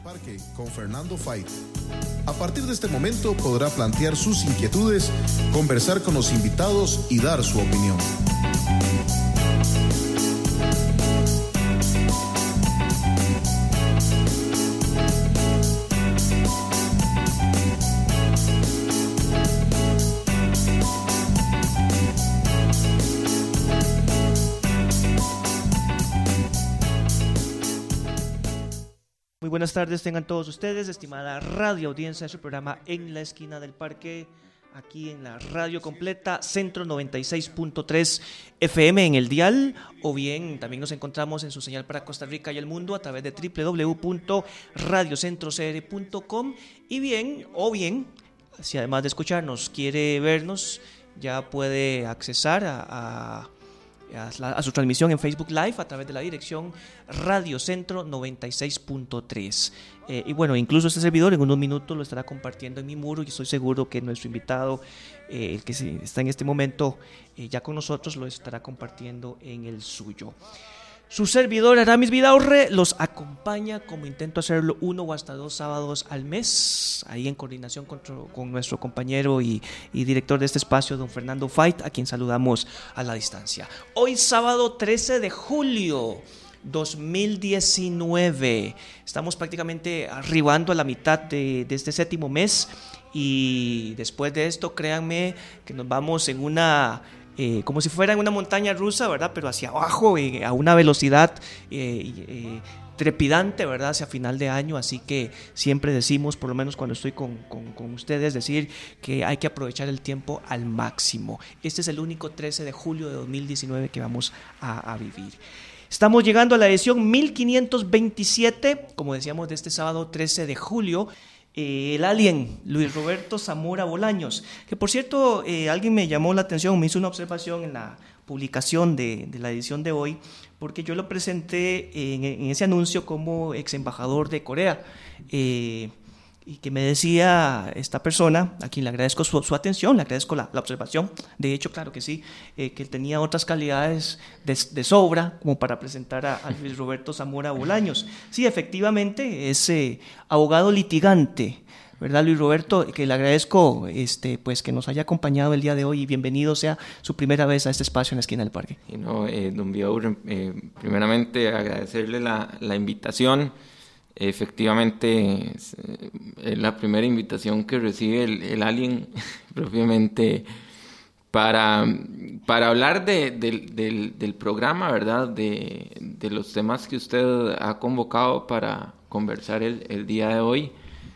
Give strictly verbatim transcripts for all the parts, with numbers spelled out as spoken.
Parque con Fernando Fait. A partir de este momento podrá plantear sus inquietudes, conversar con los invitados y dar su opinión. Muy buenas tardes tengan todos ustedes, estimada radio audiencia de su programa En la Esquina del Parque, aquí en la radio completa, Centro noventa y seis punto tres F M en el dial, o bien también nos encontramos en su señal para Costa Rica y el mundo a través de doble u doble u doble u punto radio centro c r punto com, y bien, o bien, si además de escucharnos quiere vernos, ya puede accesar a... a A, la, a su transmisión en Facebook Live a través de la dirección Radio Centro noventa y seis punto tres. Eh, y bueno, incluso este servidor en unos minutos lo estará compartiendo en mi muro y estoy seguro que nuestro invitado, eh, el que está en este momento eh, ya con nosotros, lo estará compartiendo en el suyo. Su servidor Aramis Vidaurre los acompaña, como intento hacerlo, uno o hasta dos sábados al mes, ahí en coordinación con, con nuestro compañero y, y director de este espacio, don Fernando Fait, a quien saludamos a la distancia. Hoy sábado trece de julio dos mil diecinueve, estamos prácticamente arribando a la mitad de, de este séptimo mes, y después de esto, créanme que nos vamos en una... Eh, como si fuera en una montaña rusa, ¿verdad? Pero hacia abajo, eh, a una velocidad eh, eh, trepidante, ¿verdad? Hacia final de año, así que siempre decimos, por lo menos cuando estoy con, con, con ustedes, decir que hay que aprovechar el tiempo al máximo. Este es el único trece de julio de dos mil diecinueve que vamos a, a vivir. Estamos llegando a la edición mil quinientos veintisiete, como decíamos, de este sábado trece de julio. Eh, el alien, Luis Roberto Zamora Bolaños, que por cierto, eh, alguien me llamó la atención, me hizo una observación en la publicación de, de la edición de hoy, porque yo lo presenté en, en ese anuncio como ex embajador de Corea, eh, y que me decía esta persona, a quien le agradezco su, su atención, le agradezco la, la observación, de hecho, claro que sí, eh, que tenía otras calidades de, de sobra como para presentar a, a Luis Roberto Zamora Bolaños. Sí, efectivamente, es eh, abogado litigante, ¿verdad, Luis Roberto? Que le agradezco este, pues, que nos haya acompañado el día de hoy, y bienvenido sea su primera vez a este espacio en la Esquina del Parque. Y no, eh, don Vidaurre, eh, primeramente agradecerle la, la invitación. Efectivamente es, es la primera invitación que recibe el, el alien propiamente para, para hablar de, de, del, del programa, ¿verdad? De, de los temas que usted ha convocado para conversar el, el día de hoy,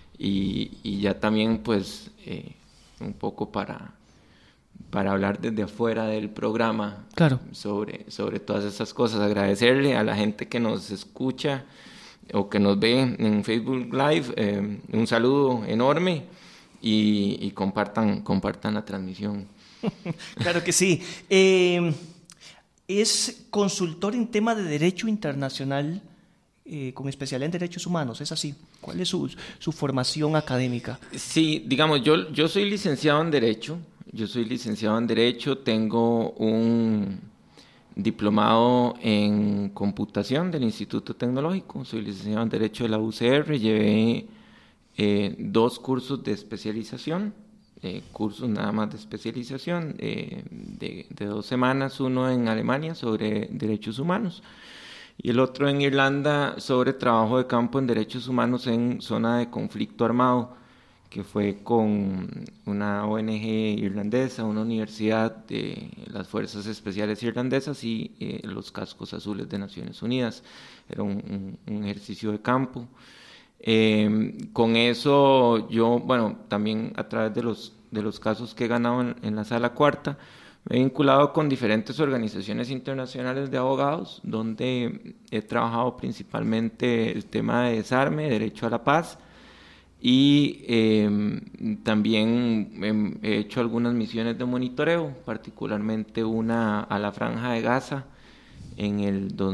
y, y ya también pues eh, un poco para, para hablar desde afuera del programa, claro, sobre, sobre todas esas cosas. Agradecerle a la gente que nos escucha o que nos ve en Facebook Live, eh, un saludo enorme, y, y compartan, compartan la transmisión. Claro que sí. Eh, es consultor en tema de derecho internacional, eh, con especialidad en derechos humanos, ¿es así? ¿Cuál es su, su formación académica? Sí, digamos, yo, yo soy licenciado en Derecho, yo soy licenciado en Derecho, tengo un diplomado en computación del Instituto Tecnológico, soy licenciado en Derecho de la U C R, llevé eh, dos cursos de especialización, eh, cursos nada más de especialización, eh, de, de dos semanas, uno en Alemania sobre derechos humanos y el otro en Irlanda sobre trabajo de campo en derechos humanos en zona de conflicto armado, que fue con una O N G irlandesa, una universidad de las Fuerzas Especiales Irlandesas y eh, los Cascos Azules de Naciones Unidas. Era un, un, un ejercicio de campo. Eh, con eso yo, bueno, también a través de los, de los casos que he ganado en, en la Sala Cuarta, me he vinculado con diferentes organizaciones internacionales de abogados, donde he trabajado principalmente el tema de desarme, derecho a la paz, y eh, también he hecho algunas misiones de monitoreo, particularmente una a la Franja de Gaza en el dos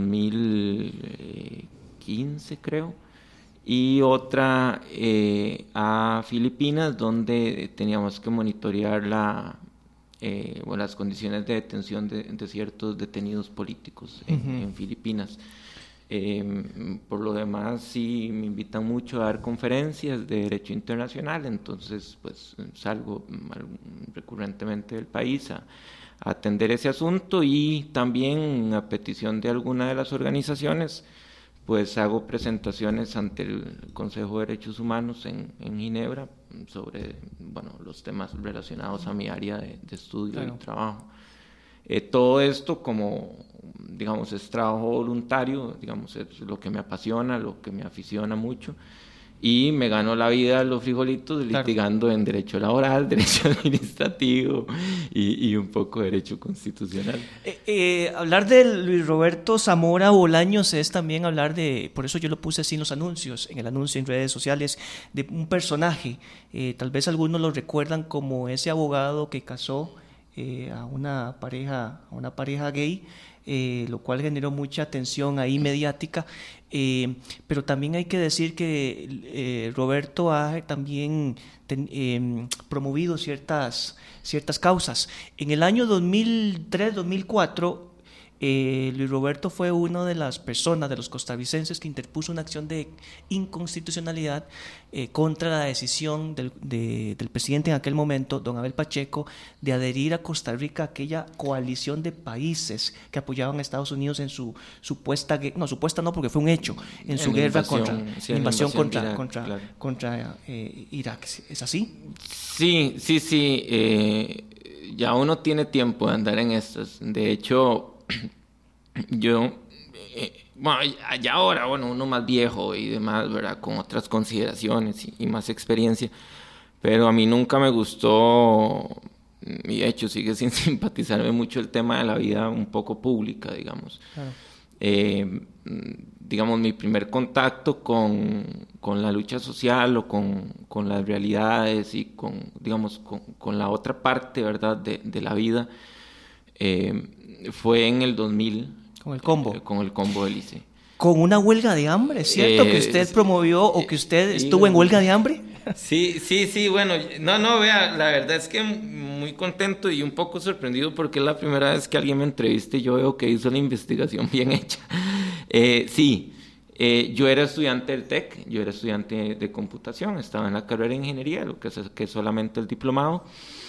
mil quince, creo, y otra eh, a Filipinas, donde teníamos que monitorear la, eh, bueno, las condiciones de detención de, de ciertos detenidos políticos en, uh-huh. en Filipinas. Eh, por lo demás, sí me invitan mucho a dar conferencias de Derecho Internacional, entonces pues salgo recurrentemente del país a, a atender ese asunto, y también a petición de alguna de las organizaciones pues hago presentaciones ante el Consejo de Derechos Humanos en, en Ginebra sobre, bueno, los temas relacionados a mi área de, de estudio claro. y trabajo. Eh, todo esto como, digamos, es trabajo voluntario, digamos, es lo que me apasiona, lo que me aficiona mucho, y me gano la vida en los frijolitos litigando claro. en derecho laboral, derecho administrativo y, y un poco de derecho constitucional. Eh, eh, hablar de Luis Roberto Zamora Bolaños es también hablar de, por eso yo lo puse así en los anuncios, en el anuncio en redes sociales, de un personaje. Eh, tal vez algunos lo recuerdan como ese abogado que casó eh, a una pareja, a una pareja gay, eh, lo cual generó mucha atención ahí mediática. Eh, pero también hay que decir que eh, Roberto ha también ten, eh, promovido ciertas, ciertas causas. En el año dos mil tres dos mil cuatro, eh, Luis Roberto fue una de las personas, de los costarricenses, que interpuso una acción de inconstitucionalidad eh, contra la decisión del, de, del presidente en aquel momento, don Abel Pacheco, de adherir a Costa Rica a aquella coalición de países que apoyaban a Estados Unidos en su supuesta, no, supuesta no, porque fue un hecho, en su en guerra invasión, contra, sí, invasión, invasión contra, Irak, contra, claro. contra eh, Irak. ¿Es así? Sí, sí, sí. Eh, ya uno tiene tiempo de andar en estas. De hecho, yo, eh, bueno, ya ahora, bueno, uno más viejo y demás, ¿verdad? Con otras consideraciones y, y más experiencia, pero a mí nunca me gustó, y de hecho sigue sin simpatizarme mucho el tema de la vida un poco pública, digamos. Claro. Eh, digamos, mi primer contacto con, con la lucha social o con, con las realidades y con, digamos, con, con la otra parte, ¿verdad?, de, de la vida, eh, fue en el dos mil. Con el combo. Eh, con el combo del I C E. Con una huelga de hambre, ¿es cierto? Eh, que usted promovió o que usted estuvo en huelga de hambre. Sí, sí, sí, bueno, no, no, vea, la verdad es que muy contento y un poco sorprendido porque es la primera vez que alguien me entreviste y yo veo que hizo la investigación bien hecha. Eh, sí, eh, yo era estudiante del TEC, yo era estudiante de computación, estaba en la carrera de ingeniería, lo que es, que es solamente el diplomado.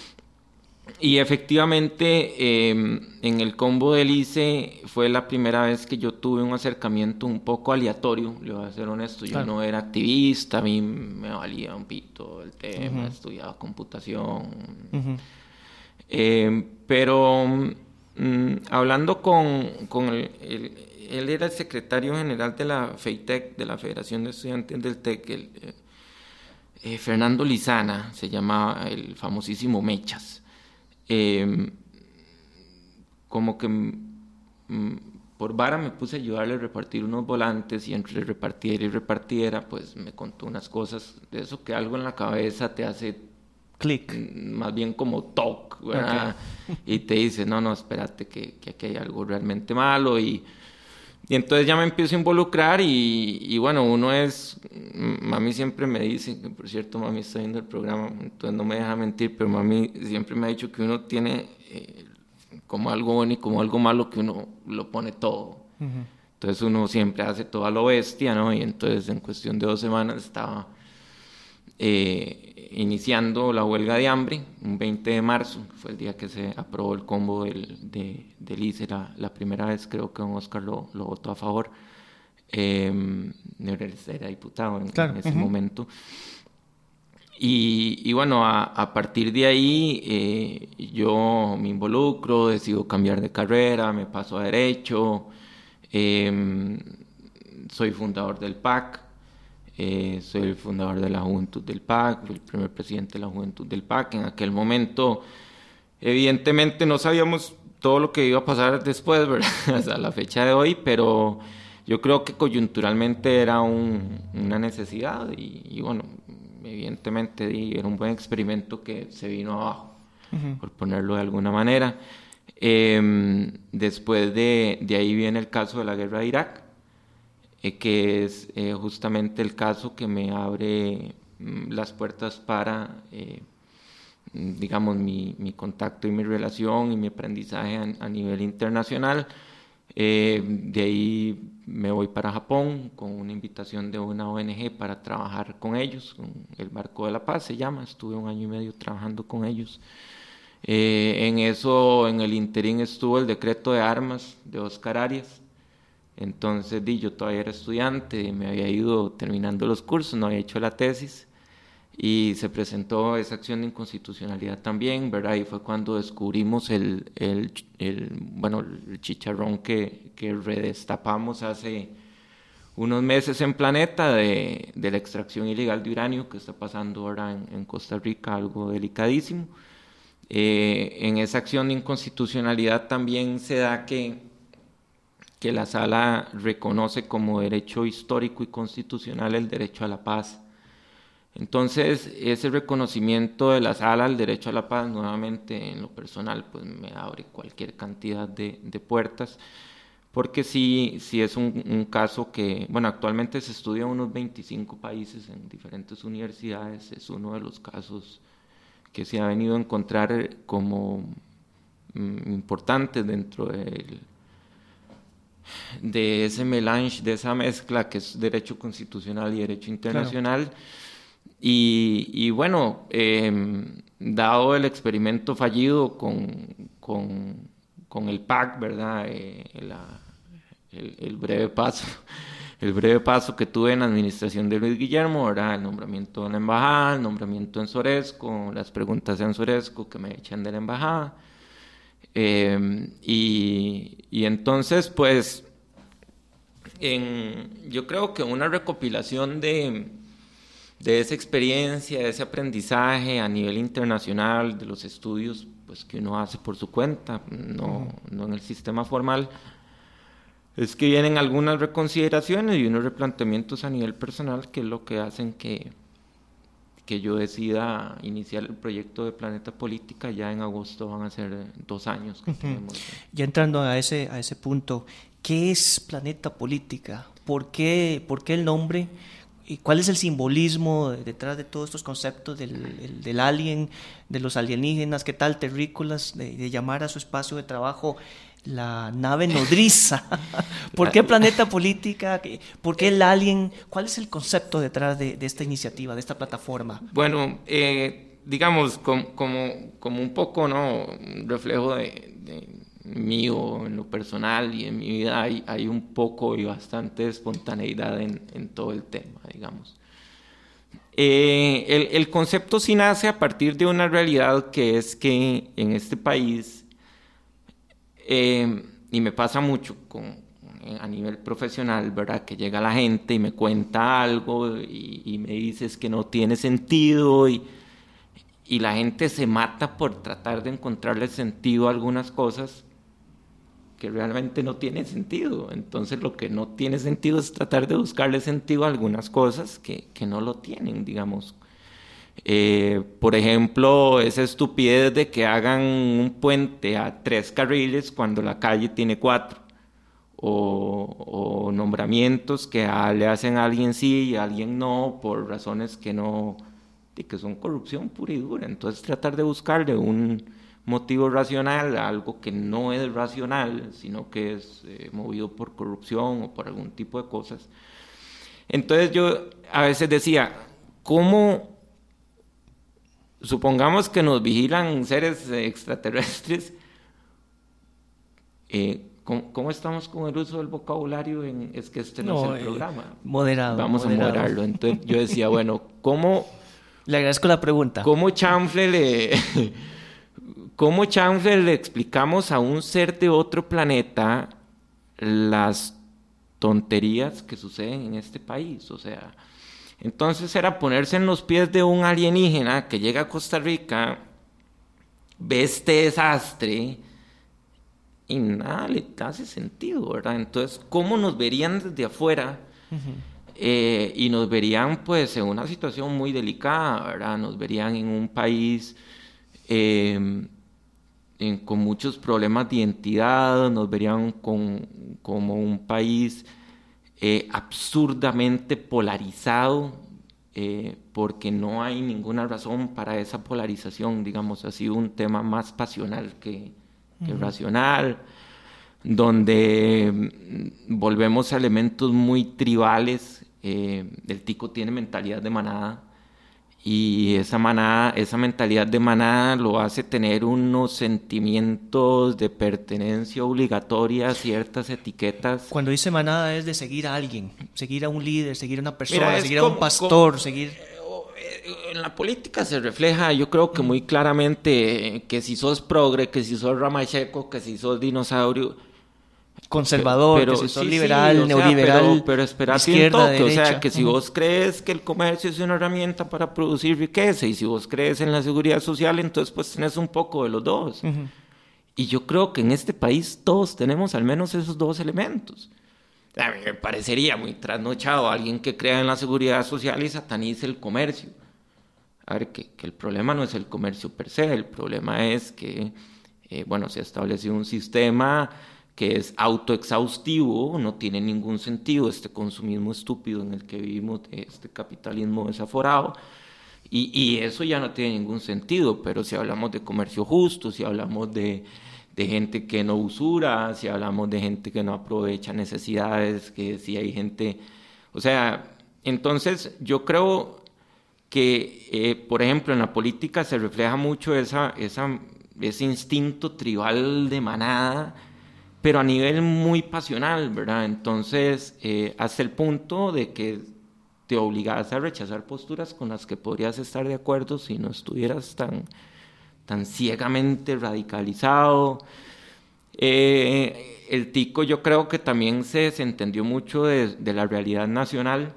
Y efectivamente, eh, en el combo del I C E fue la primera vez que yo tuve un acercamiento un poco aleatorio, le voy a ser honesto. Yo claro. no era activista, a mí me valía un pito el tema, uh-huh. estudiaba computación. Uh-huh. Eh, pero mm, hablando con, con el, el, él era el secretario general de la FEITEC, de la Federación de Estudiantes del TEC, el, eh, Fernando Lizana, se llamaba el famosísimo Mechas. Eh, como que mm, por vara me puse a ayudarle a repartir unos volantes, y entre repartiera y repartiera pues me contó unas cosas de eso que algo en la cabeza te hace clic, más bien como toc, ¿verdad? Okay. Y te dice no, no, espérate que, que aquí hay algo realmente malo, y, y entonces ya me empiezo a involucrar y, y bueno, uno es, mami siempre me dice, que por cierto mami está viendo el programa, entonces no me deja mentir, pero mami siempre me ha dicho que uno tiene eh, como algo bueno y como algo malo, que uno lo pone todo. Uh-huh. Entonces uno siempre hace todo a lo bestia, ¿no? Y entonces en cuestión de dos semanas estaba eh, iniciando la huelga de hambre, un veinte de marzo, fue el día que se aprobó el combo del, de, del I C E, la, la primera vez creo que don Oscar lo, lo votó a favor. Eh, era diputado en, claro. en ese uh-huh. momento. Y, y bueno, a, a partir de ahí eh, yo me involucro, decido cambiar de carrera, me paso a Derecho, eh, soy fundador del P A C, eh, soy el fundador de la Juventud del P A C, fui el primer presidente de la Juventud del P A C. En aquel momento, evidentemente, no sabíamos todo lo que iba a pasar después, ¿verdad? Hasta la fecha de hoy, pero yo creo que coyunturalmente era un, una necesidad y, y bueno, evidentemente era un buen experimento que se vino abajo, uh-huh. por ponerlo de alguna manera. Eh, después de, de ahí viene el caso de la guerra de Irak, eh, que es eh, justamente el caso que me abre mm, las puertas para, eh, digamos, mi, mi contacto y mi relación y mi aprendizaje a, a nivel internacional. Eh, de ahí me voy para Japón con una invitación de una O N G para trabajar con ellos, con el Barco de la Paz se llama, estuve un año y medio trabajando con ellos. Eh, en eso, en el interín estuvo el decreto de armas de Oscar Arias. Entonces di, yo todavía era estudiante, me había ido terminando los cursos, no había hecho la tesis, y se presentó esa acción de inconstitucionalidad también, ¿verdad? Y fue cuando descubrimos el, el, el, bueno, el chicharrón que, que redestapamos hace unos meses en Planeta de, de la extracción ilegal de uranio que está pasando ahora en, en Costa Rica, algo delicadísimo. Eh, en esa acción de inconstitucionalidad también se da que que la Sala reconoce como derecho histórico y constitucional el derecho a la paz. Entonces, ese reconocimiento de la Sala al derecho a la paz, nuevamente en lo personal, pues me abre cualquier cantidad de, de puertas, porque sí, sí es un, un caso que, bueno, actualmente se estudia en unos veinticinco países en diferentes universidades, es uno de los casos que se ha venido a encontrar como mm, importante dentro del de ese melange, de esa mezcla que es derecho constitucional y derecho internacional. Claro. Y, y bueno, eh, dado el experimento fallido con, con, con el P A C, ¿verdad? Eh, la, el, el breve paso, el breve paso que tuve en la administración de Luis Guillermo, ¿verdad? El nombramiento en la embajada, el nombramiento en Soresco, las preguntas en Soresco que me echan de la embajada. Eh, y, y entonces pues en, yo creo que una recopilación de, de esa experiencia, de ese aprendizaje a nivel internacional, de los estudios pues, que uno hace por su cuenta, no, no en el sistema formal, es que vienen algunas reconsideraciones y unos replanteamientos a nivel personal que es lo que hacen que que yo decida iniciar el proyecto de Planeta Política. Ya en agosto van a ser dos años que uh-huh. tenemos. Ya entrando a ese, a ese punto, ¿qué es Planeta Política? ¿Por qué, por qué el nombre? ¿Y cuál es el simbolismo detrás de todos estos conceptos del, el, del alien, de los alienígenas, qué tal terrícolas, de, de llamar a su espacio de trabajo la nave nodriza? ¿Por qué Planeta Política? ¿Por qué el alien? ¿Cuál es el concepto detrás de, de esta iniciativa, de esta plataforma? Bueno, eh, digamos, com, como, como un poco, ¿no? Un reflejo de, de mío en lo personal y en mi vida, hay, hay un poco y bastante espontaneidad en, en todo el tema, digamos. Eh, el, el concepto sí nace a partir de una realidad que es que en este país, Eh, y me pasa mucho con, a nivel profesional, ¿verdad? Que llega la gente y me cuenta algo y, y me dice es que no tiene sentido y, y la gente se mata por tratar de encontrarle sentido a algunas cosas que realmente no tienen sentido. Entonces lo que no tiene sentido es tratar de buscarle sentido a algunas cosas que, que no lo tienen, digamos. Eh, por ejemplo, esa estupidez de que hagan un puente a tres carriles cuando la calle tiene cuatro, o, o nombramientos que a, le hacen a alguien sí y a alguien no por razones que no, que son corrupción pura y dura. Entonces tratar de buscarle un motivo racional a algo que no es racional, sino que es eh, movido por corrupción o por algún tipo de cosas. Entonces yo a veces decía, ¿cómo? Supongamos que nos vigilan seres extraterrestres, eh, ¿cómo, ¿cómo estamos con el uso del vocabulario? En, es que este no, no es el eh, programa. Moderado. Vamos moderado. a moderarlo. Entonces yo decía, bueno, ¿cómo? Le agradezco la pregunta. ¿Cómo chanfle le, cómo chanfle le explicamos a un ser de otro planeta las tonterías que suceden en este país? O sea, entonces era ponerse en los pies de un alienígena que llega a Costa Rica, ve este desastre y nada le hace sentido, ¿verdad? Entonces, ¿cómo nos verían desde afuera? Uh-huh. Eh, y nos verían pues en una situación muy delicada, ¿verdad? Nos verían en un país eh, en, con muchos problemas de identidad, nos verían con, como un país Eh, absurdamente polarizado, eh, porque no hay ninguna razón para esa polarización, digamos, ha sido un tema más pasional que, que uh-huh. racional. donde volvemos a elementos muy tribales. Eh, el tico tiene mentalidad de manada, y esa manada, esa mentalidad de manada lo hace tener unos sentimientos de pertenencia obligatoria a ciertas etiquetas. Cuando dice manada es de seguir a alguien, seguir a un líder, seguir a una persona, Mira, seguir como, a un pastor, como, seguir... En la política se refleja, yo creo que muy claramente, que si sos progre, que si sos ramacheco, que si sos dinosaurio... conservador, pero, que si sos sí, liberal, sí, o sea, neoliberal, pero, pero esperate izquierda, un toque, derecha. o sea, que si uh-huh. vos crees que el comercio es una herramienta para producir riqueza, y si vos crees en la seguridad social, entonces pues tenés un poco de los dos. Uh-huh. Y yo creo que en este país todos tenemos al menos esos dos elementos. A mí me parecería muy trasnochado alguien que crea en la seguridad social y satanice el comercio. A ver, que, que el problema no es el comercio per se, el problema es que, eh, bueno, se ha establecido un sistema que es autoexhaustivo, no tiene ningún sentido este consumismo estúpido en el que vivimos, este capitalismo desaforado, y, y eso ya no tiene ningún sentido. Pero si hablamos de comercio justo, si hablamos de, de gente que no usura, si hablamos de gente que no aprovecha necesidades, que si hay gente... O sea, entonces yo creo que, eh, por ejemplo, en la política se refleja mucho esa, esa, ese instinto tribal de manada, pero a nivel muy pasional, ¿verdad? Entonces, eh, hasta el punto de que te obligas a rechazar posturas con las que podrías estar de acuerdo si no estuvieras tan, tan ciegamente radicalizado. Eh, el tico yo creo que también se desentendió mucho de, de la realidad nacional,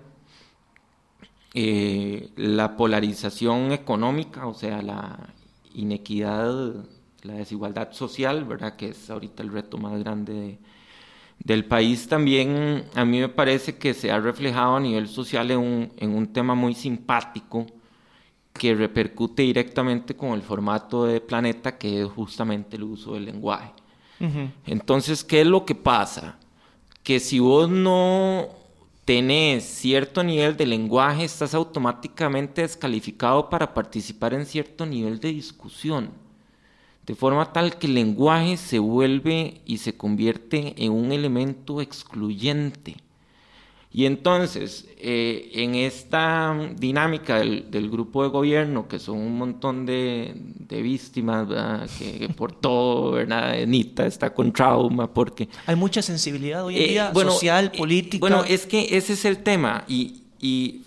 eh, la polarización económica, o sea, la inequidad, la desigualdad social, ¿verdad?, que es ahorita el reto más grande de, del país. También a mí me parece que se ha reflejado a nivel social en un, en un tema muy simpático que repercute directamente con el formato de Planeta, que es justamente el uso del lenguaje. Uh-huh. Entonces, ¿qué es lo que pasa? Que si vos no tenés cierto nivel de lenguaje, estás automáticamente descalificado para participar en cierto nivel de discusión, de forma tal que el lenguaje se vuelve y se convierte en un elemento excluyente. Y entonces, eh, en esta dinámica del, del grupo de gobierno, que son un montón de, de víctimas, ¿verdad?, que, que por todo, ¿verdad?, Anita está con trauma, porque... Hay mucha sensibilidad hoy en eh, día, bueno, social, eh, política... Bueno, es que ese es el tema, y... y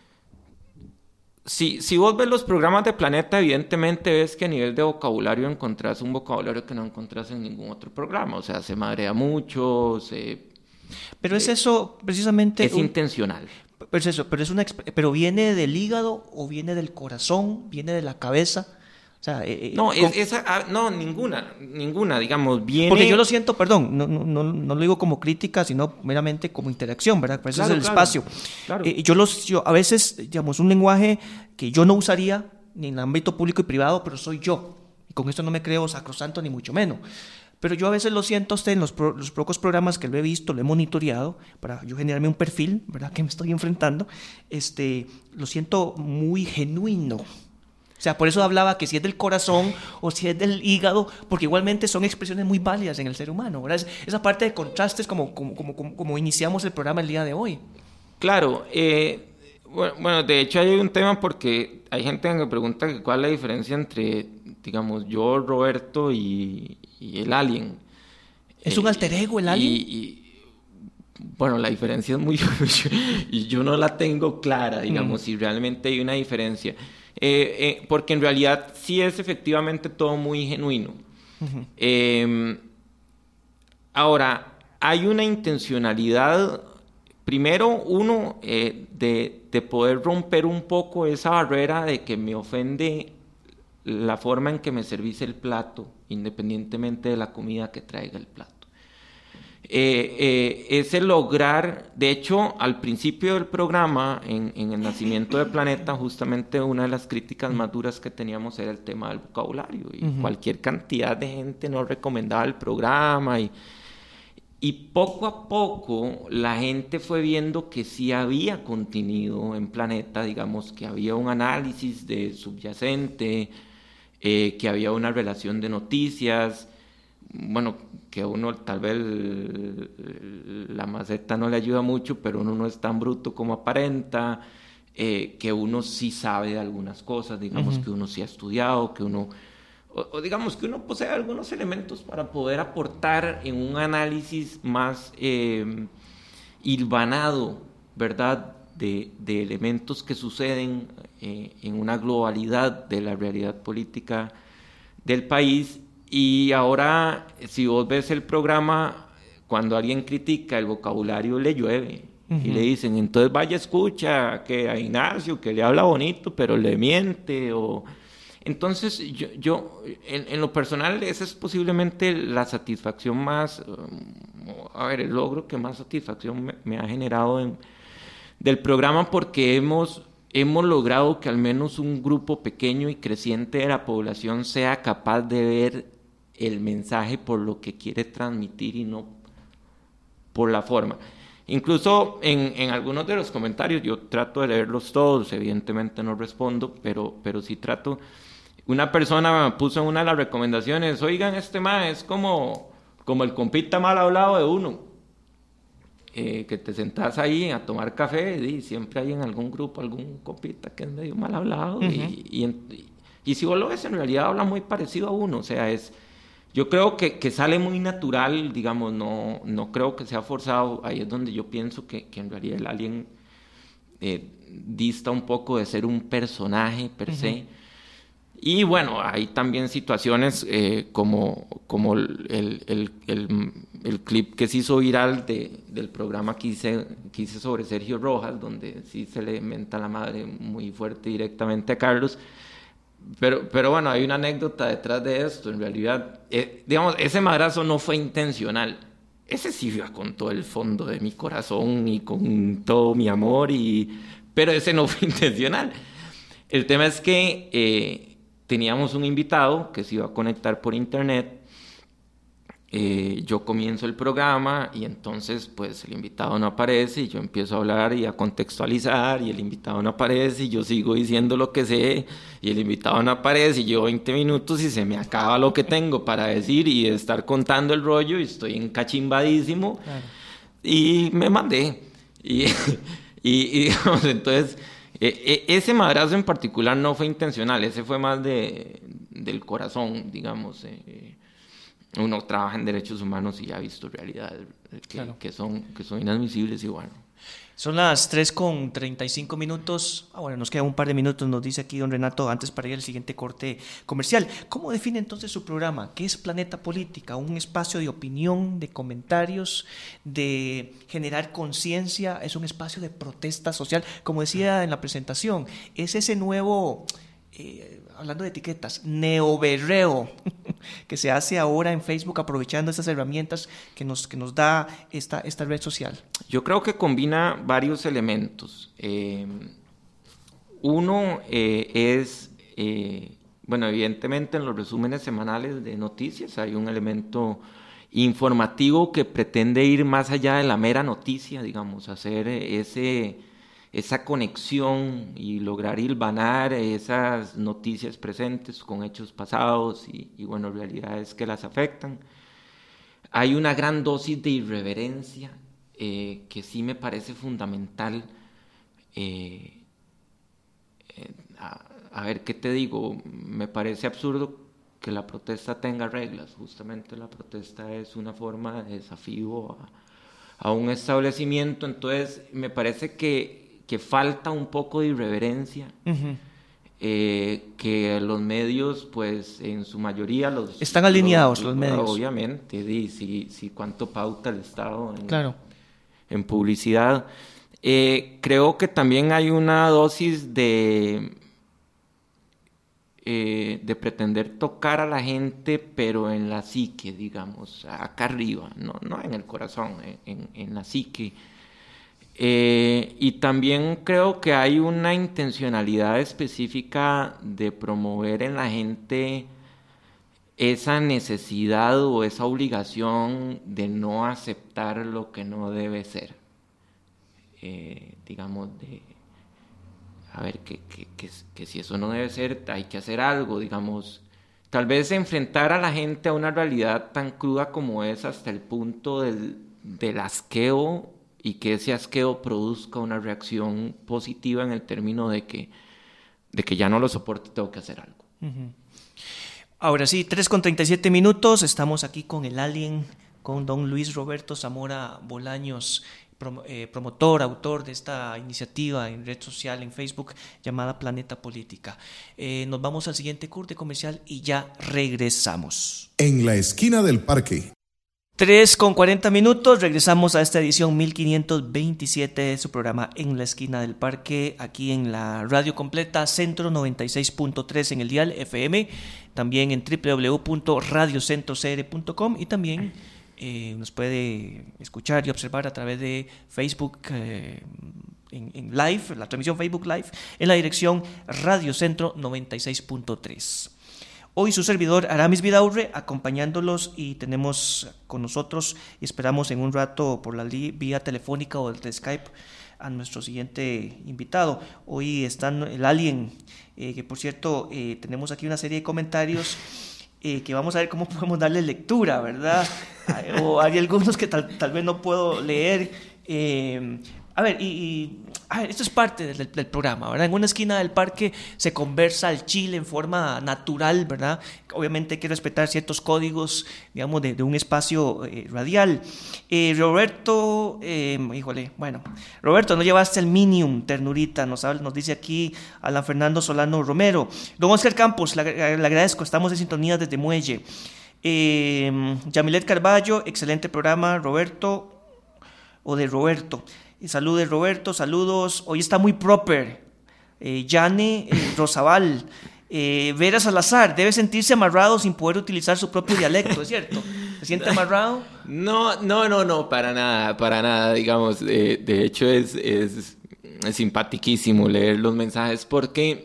Si, si vos ves los programas de Planeta, evidentemente ves que a nivel de vocabulario encontrás un vocabulario que no encontrás en ningún otro programa. O sea, se madrea mucho, se... Pero es eso, precisamente... Es un, intencional. Pero es eso, pero, es una, pero ¿viene del hígado o viene del corazón? ¿Viene de la cabeza? O sea, eh, no, con... es, esa, no, ninguna, ninguna, digamos, viene... Porque yo lo siento, perdón, no, no, no, no lo digo como crítica, sino meramente como interacción, ¿verdad? Pues claro, ese es el claro, espacio. Claro. Eh, yo, los, yo a veces, digamos, un lenguaje que yo no usaría ni en el ámbito público y privado, pero soy yo. Y con esto no me creo sacrosanto ni mucho menos. Pero yo a veces lo siento a usted en los, pro, los pocos programas que lo he visto, lo he monitoreado, para yo generarme un perfil, ¿verdad?, que me estoy enfrentando, este, lo siento muy genuino. O sea, por eso hablaba que si es del corazón o si es del hígado, porque igualmente son expresiones muy válidas en el ser humano, ¿verdad? Esa parte de contrastes como, como, como, como, como iniciamos el programa el día de hoy. Claro, eh, bueno, bueno, de hecho hay un tema porque hay gente que me pregunta cuál es la diferencia entre, digamos, yo, Roberto y, y el alien. ¿Es un alter ego el alien? Y, y, bueno, la diferencia es muy... y yo no la tengo clara, digamos, mm. si realmente hay una diferencia. Eh, eh, porque en realidad sí es efectivamente todo muy genuino. Uh-huh. Eh, ahora, hay una intencionalidad, primero, uno, eh, de, de poder romper un poco esa barrera de que me ofende la forma en que me servís el plato, independientemente de la comida que traiga el plato. Eh, eh, es el lograr, de hecho, al principio del programa, en, en el nacimiento de Planeta, justamente una de las críticas más duras que teníamos era el tema del vocabulario, y uh-huh. cualquier cantidad de gente no recomendaba el programa, y, y poco a poco la gente fue viendo que sí había contenido en Planeta, digamos, que había un análisis de subyacente, eh, que había una relación de noticias. bueno, que uno tal vez la maceta no le ayuda mucho, pero uno no es tan bruto como aparenta, eh, que uno sí sabe de algunas cosas, digamos uh-huh. que uno sí ha estudiado, que uno, o, o digamos que uno posee algunos elementos para poder aportar en un análisis más eh, hilvanado, ¿verdad?, de, de elementos que suceden eh, en una globalidad de la realidad política del país. Y ahora, si vos ves el programa, cuando alguien critica, el vocabulario le llueve. Uh-huh. Y le dicen, entonces vaya, escucha que a Ignacio, que le habla bonito, pero le miente. O... Entonces, yo, yo en, en lo personal, esa es posiblemente la satisfacción más, a ver, el logro que más satisfacción me, me ha generado en, del programa, porque hemos... hemos logrado que al menos un grupo pequeño y creciente de la población sea capaz de ver el mensaje por lo que quiere transmitir y no por la forma. Incluso en, en algunos de los comentarios, yo trato de leerlos todos, evidentemente no respondo, pero, pero sí trato. Una persona puso en una de las recomendaciones, oigan, este mae es como, como el compita mal hablado de uno. Eh, que te sentás ahí a tomar café y siempre hay en algún grupo algún copita que es medio mal hablado uh-huh. y, y, y, y si vos lo ves en realidad habla muy parecido a uno, o sea, es yo creo que, que sale muy natural, digamos, no, no creo que sea forzado. Ahí es donde yo pienso que, que en realidad el alien eh, dista un poco de ser un personaje per se. Uh-huh. Y bueno, hay también situaciones eh, como, como el, el, el, el clip que se hizo viral de, del programa que hice, que hice sobre Sergio Rojas, donde sí se le menta la madre muy fuerte directamente a Carlos. Pero, pero bueno, hay una anécdota detrás de esto. En realidad, eh, digamos, ese madrazo no fue intencional. Ese sí iba con todo el fondo de mi corazón y con todo mi amor, y, pero ese no fue intencional. El tema es que... Eh, teníamos un invitado que se iba a conectar por internet, eh, yo comienzo el programa y entonces pues el invitado no aparece y yo empiezo a hablar y a contextualizar y el invitado no aparece y yo sigo diciendo lo que sé y el invitado no aparece y llevo veinte minutos y se me acaba lo que tengo para decir y estar contando el rollo y estoy encachimbadísimo. Claro. Y me mandé y, y, y digamos, entonces... Eh, ese madrazo en particular no fue intencional, ese fue más de, del corazón, digamos. Eh, uno trabaja en derechos humanos y ha visto realidades que, claro. que, son, que son inadmisibles y bueno. Son las tres con treinta y cinco minutos. Ah, bueno, nos queda un par de minutos, nos dice aquí don Renato, antes para ir al siguiente corte comercial. ¿Cómo define entonces su programa? ¿Qué es Planeta Política? ¿Un espacio de opinión, de comentarios, de generar conciencia? ¿Es un espacio de protesta social? Como decía en la presentación, es ese nuevo... Eh, hablando de etiquetas, neoberreo que se hace ahora en Facebook aprovechando estas herramientas que nos, que nos da esta, esta red social. Yo creo que combina varios elementos. Eh, uno eh, es, eh, bueno, evidentemente en los resúmenes semanales de noticias hay un elemento informativo que pretende ir más allá de la mera noticia, digamos, hacer ese... esa conexión y lograr hilvanar esas noticias presentes con hechos pasados y, y bueno, realidades que las afectan. Hay una gran dosis de irreverencia eh, que sí me parece fundamental. Eh, eh, a, a ver, ¿qué te digo? Me parece absurdo que la protesta tenga reglas. Justamente la protesta es una forma de desafío a, a un establecimiento. Entonces, me parece que que falta un poco de irreverencia, uh-huh. eh, que los medios, pues en su mayoría los... Están alineados los, los medios. Obviamente, y si, si cuánto pauta el Estado en, claro. en publicidad. Eh, creo que también hay una dosis de, eh, de pretender tocar a la gente, pero en la psique, digamos, acá arriba, no, no en el corazón, en, en la psique. Eh, y también creo que hay una intencionalidad específica de promover en la gente esa necesidad o esa obligación de no aceptar lo que no debe ser. Eh, digamos, de, a ver, que, que, que, que si eso no debe ser, hay que hacer algo, digamos. tal vez enfrentar a la gente a una realidad tan cruda como es hasta el punto del, del asqueo y que ese asqueo produzca una reacción positiva en el término de que, de que ya no lo soporto, tengo que hacer algo. Uh-huh. Ahora sí, tres con treinta y siete minutos, estamos aquí con el Alien, con don Luis Roberto Zamora Bolaños, prom- eh, promotor, autor de esta iniciativa en red social, en Facebook, llamada Planeta Política. Eh, nos vamos al siguiente corte comercial y ya regresamos. En la esquina del parque. tres con cuarenta minutos, regresamos a esta edición mil quinientos veintisiete de su programa En la Esquina del Parque, aquí en la radio completa Centro noventa y seis punto tres en el dial F M, también en doble u doble u doble u punto radio centro c r punto com y también eh, nos puede escuchar y observar a través de Facebook eh, en, en live, la transmisión Facebook Live, en la dirección Radio Centro noventa y seis punto tres. Hoy su servidor Aramis Vidaurre acompañándolos y tenemos con nosotros y esperamos en un rato por la li- vía telefónica o de Skype a nuestro siguiente invitado. Hoy están el Alien, eh, que por cierto eh, tenemos aquí una serie de comentarios eh, que vamos a ver cómo podemos darle lectura, ¿verdad? O hay algunos que tal, tal vez no puedo leer. Eh, A ver, y, y a ver, esto es parte del, del programa, ¿verdad? En una esquina del parque se conversa el Chile en forma natural, ¿verdad? Obviamente hay que respetar ciertos códigos, digamos, de, de un espacio eh, radial. Eh, Roberto, eh, híjole, bueno, Roberto, no llevaste el Minium, ternurita, nos, habla, nos dice aquí Alan Fernando Solano Romero. Don Oscar Campos, le, le agradezco, estamos en sintonía desde Muelle. Eh, Yamilet Carballo, excelente programa, Roberto, o de Roberto. Saludos Roberto, saludos. Hoy está muy proper. Eh, Yane eh, Rosabal. Eh, Vera Salazar, debe sentirse amarrado sin poder utilizar su propio dialecto, ¿es cierto? ¿Se siente amarrado? No, no, no, no, para nada, para nada, digamos. De, de hecho es, es, es simpaticísimo leer los mensajes porque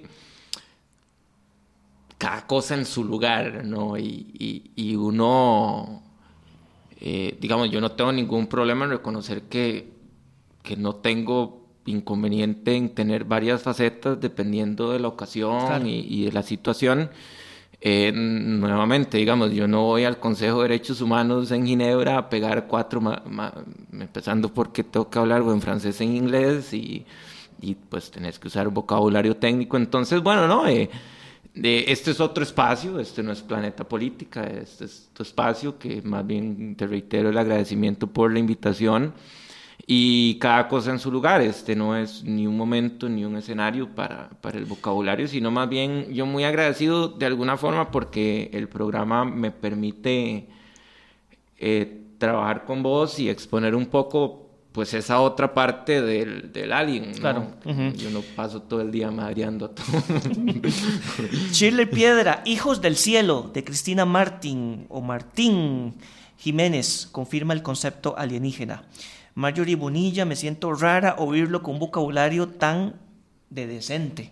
cada cosa en su lugar, ¿no? Y, y, y uno, eh, digamos, yo no tengo ningún problema en reconocer que que no tengo inconveniente en tener varias facetas dependiendo de la ocasión, claro, y, y de la situación. Eh, nuevamente, digamos, yo no voy al Consejo de Derechos Humanos en Ginebra a pegar cuatro, ma- ma- empezando porque tengo que hablar o en francés o en inglés y, y pues tenés que usar vocabulario técnico. Entonces, bueno, no, eh, de, este es otro espacio, este no es Planeta Política, este es tu espacio que más bien te reitero el agradecimiento por la invitación. Y cada cosa en su lugar, este no es ni un momento ni un escenario para, para el vocabulario, sino más bien yo muy agradecido de alguna forma porque el programa me permite eh, trabajar con vos y exponer un poco pues esa otra parte del, del Alien, ¿no? Claro. Uh-huh. Yo no paso todo el día madreando a todo. Shirley Piedra, Hijos del Cielo, de Cristina Martín o Martín Jiménez, confirma el concepto alienígena. Marjorie Bonilla, me siento rara oírlo con un vocabulario tan de decente.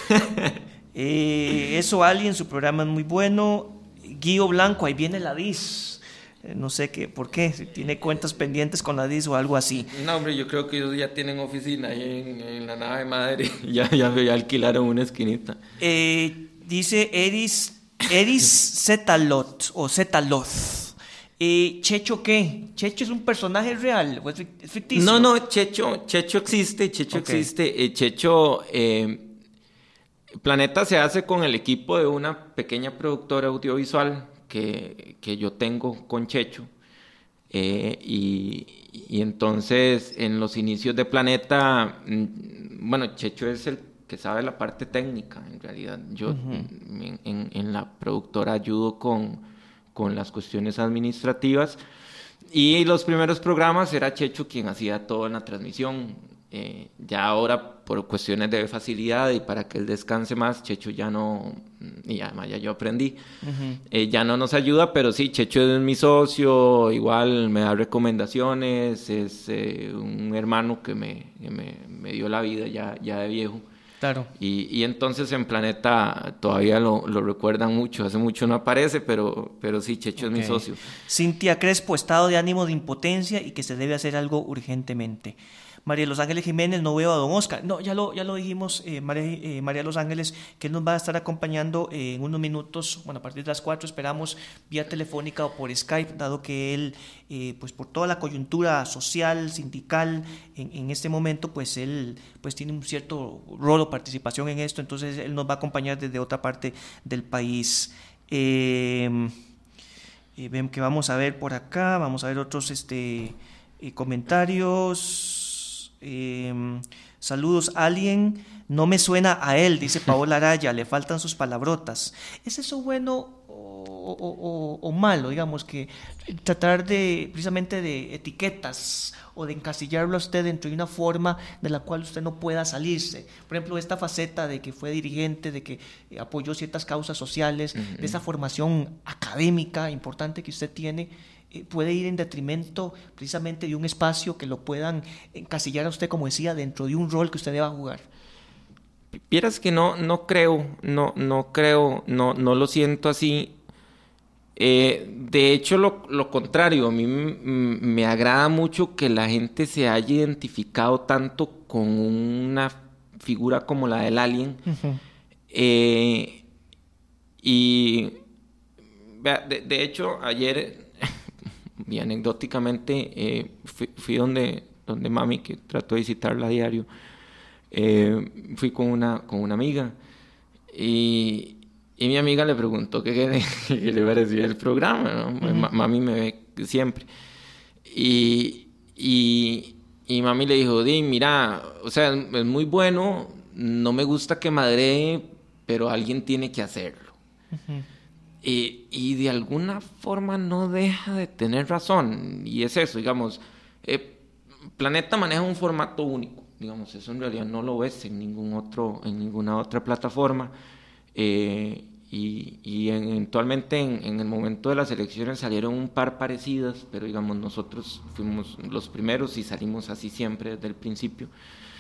eh, eso, Alien, su programa es muy bueno. Guío Blanco, ahí viene la D I S. Eh, no sé qué, por qué, si tiene cuentas pendientes con la D I S o algo así. No, hombre, yo creo que ellos ya tienen oficina ahí en, en la nave madre. ya, ya, ya alquilaron una esquinita. Eh, dice Eris, Eris Zetalot o Zetaloth. Eh, ¿Checho qué? ¿Checho es un personaje real o es ficticio? No, no, Checho, Checho existe, Checho okay. existe. Eh, Checho, eh, Planeta se hace con el equipo de una pequeña productora audiovisual que, que yo tengo con Checho. Eh, y, y entonces, en los inicios de Planeta, bueno, Checho es el que sabe la parte técnica, en realidad. Yo uh-huh. en, en, en la productora ayudo con... con las cuestiones administrativas, y los primeros programas era Checho quien hacía todo en la transmisión. Eh, ya ahora, por cuestiones de facilidad y para que él descanse más, Checho ya no, y además ya yo aprendí, uh-huh. eh, ya no nos ayuda, pero sí, Checho es mi socio, igual me da recomendaciones, es eh, un hermano que me, que me, me dio la vida ya, ya de viejo. Claro. Y, y entonces en Planeta todavía lo, lo recuerdan mucho, hace mucho no aparece, pero, pero sí, Checho okay. es mi socio. Cintia Crespo, estado de ánimo de impotencia y que se debe hacer algo urgentemente. María Los Ángeles Jiménez, no veo a don Oscar. No, ya lo, ya lo dijimos, eh, María, eh, María Los Ángeles, que nos va a estar acompañando eh, en unos minutos, bueno, a partir de las cuatro, esperamos, vía telefónica o por Skype, dado que él, eh, pues por toda la coyuntura social, sindical, en, en este momento, pues él pues tiene un cierto rol o participación en esto, entonces él nos va a acompañar desde otra parte del país. Eh, eh, ven que vamos a ver por acá, vamos a ver otros este, eh, comentarios. Eh, saludos, alguien, no me suena a él, dice Paola Araya, le faltan sus palabrotas. ¿Es eso bueno o, o, o, o malo, digamos, que tratar de precisamente de etiquetas o de encasillarlo a usted dentro de una forma de la cual usted no pueda salirse? Por ejemplo, esta faceta de que fue dirigente, de que apoyó ciertas causas sociales, uh-huh. de esa formación académica importante que usted tiene, eh, puede ir en detrimento precisamente de un espacio que lo puedan encasillar a usted, como decía, dentro de un rol que usted deba jugar. Vieras que no, no creo, no, no creo, no, no lo siento así. Eh, de hecho, lo, lo contrario, a mí m- me agrada mucho que la gente se haya identificado tanto con una figura como la del alien. Uh-huh. Eh, y de, de hecho, ayer, y anecdóticamente, eh, fui, fui donde, donde mami, que trato de visitarla a diario. Eh, fui con una, con una amiga y, y mi amiga le preguntó qué, qué, qué le parecía el programa, ¿no? Uh-huh. Ma, mami me ve siempre y, y, y mami le dijo, di, mira, o sea, es muy bueno, no me gusta que madree, pero alguien tiene que hacerlo. Uh-huh. y, y de alguna forma no deja de tener razón, y es eso, digamos, eh, Planeta maneja un formato único. Digamos, eso en realidad no lo ves en ningún otro, en ninguna otra plataforma. Eh, y, y eventualmente en, en el momento de las elecciones salieron un par parecidas, pero digamos, nosotros fuimos los primeros y salimos así siempre desde el principio.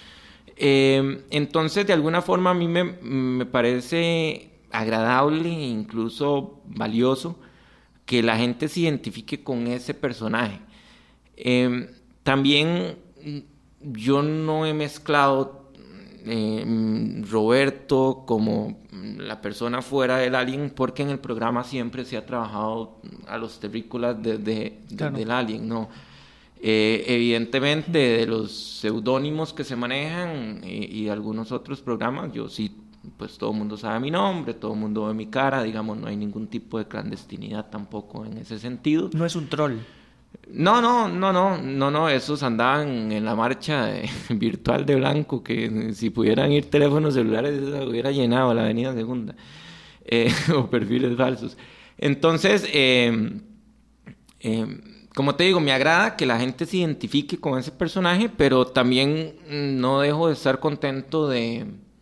Eh, entonces, de alguna forma, a mí me, me parece agradable e incluso valioso que la gente se identifique con ese personaje. Eh, también yo no he mezclado eh, Roberto como la persona fuera del alien, porque en el programa siempre se ha trabajado a los terrícolas desde de, claro. de, del alien, ¿no? Eh, evidentemente de los seudónimos que se manejan eh, y de algunos otros programas, yo sí, pues todo el mundo sabe mi nombre, todo el mundo ve mi cara, digamos, no hay ningún tipo de clandestinidad tampoco en ese sentido. No es un troll. No, no, no, no, no, no, esos andaban en la marcha de, virtual de blanco, que si pudieran ir teléfonos celulares hubiera llenado la avenida Segunda, eh, o perfiles falsos. Entonces, eh, eh, como te digo, me agrada que la gente se identifique con ese personaje, pero también no dejo de estar contento de,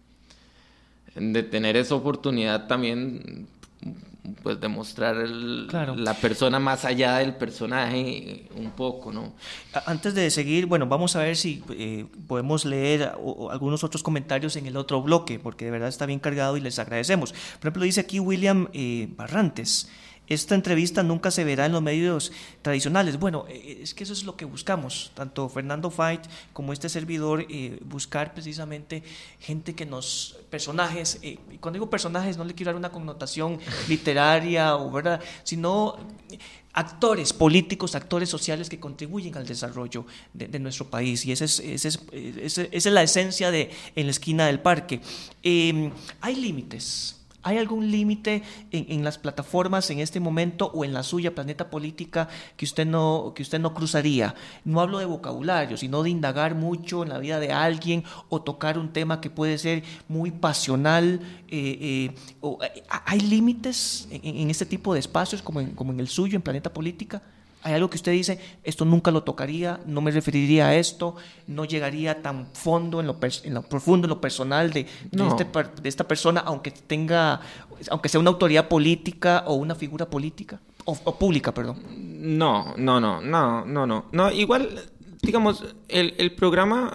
de tener esa oportunidad también, pues demostrar el, claro. la persona más allá del personaje un poco, ¿no? Antes de seguir, bueno, vamos a ver si eh, podemos leer o, o algunos otros comentarios en el otro bloque, porque de verdad está bien cargado y les agradecemos. Por ejemplo, dice aquí William eh, Barrantes: esta entrevista nunca se verá en los medios tradicionales. Bueno, eh, es que eso es lo que buscamos, tanto Fernando Fait como este servidor, eh, buscar precisamente gente que nos, personajes, eh, y cuando digo personajes no le quiero dar una connotación literaria, o verdad, sino actores políticos, actores sociales que contribuyen al desarrollo de, de nuestro país, y esa es, ese es, ese, esa es la esencia de En la esquina del parque. Eh, hay límites. ¿Hay algún límite en, en las plataformas en este momento o en la suya, Planeta Política, que usted no que usted no cruzaría? No hablo de vocabulario, sino de indagar mucho en la vida de alguien o tocar un tema que puede ser muy pasional. Eh, eh, o, ¿hay límites en, en este tipo de espacios como en, como en el suyo, en Planeta Política? ¿Hay algo que usted dice, esto nunca lo tocaría, no me referiría a esto, no llegaría tan fondo en lo, pers- en lo profundo, en lo personal de, de, no. este, de esta persona, aunque tenga, aunque sea una autoridad política o una figura política o, o pública, perdón? No, no, no, no, no, no, no. Igual, digamos, el, el programa,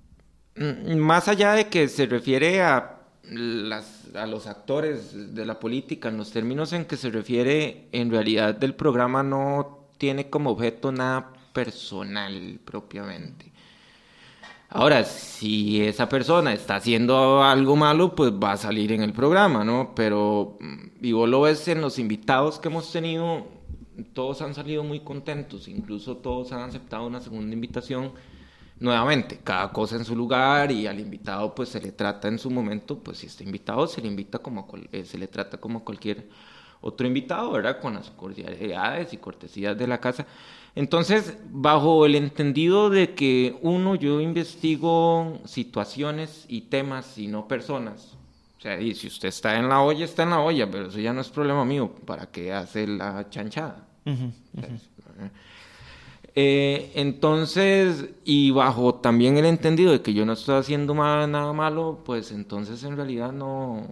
más allá de que se refiere a las, a los actores de la política, en los términos en que se refiere, en realidad del programa no tiene como objeto nada personal propiamente. Ahora, si esa persona está haciendo algo malo, pues va a salir en el programa, ¿no? Pero, y vos lo ves en los invitados que hemos tenido, todos han salido muy contentos, incluso todos han aceptado una segunda invitación. Nuevamente, cada cosa en su lugar, y al invitado pues se le trata en su momento, pues si está invitado se le invita como eh, se le trata como cualquier otro invitado, ¿verdad? Con las cordialidades y cortesías de la casa. Entonces, bajo el entendido de que uno, yo investigo situaciones y temas y no personas. O sea, y si usted está en la olla, está en la olla, pero eso ya no es problema mío. ¿Para qué hace la chanchada? Uh-huh, uh-huh. Eh, entonces, y bajo también el entendido de que yo no estoy haciendo mal, nada malo, pues entonces en realidad no...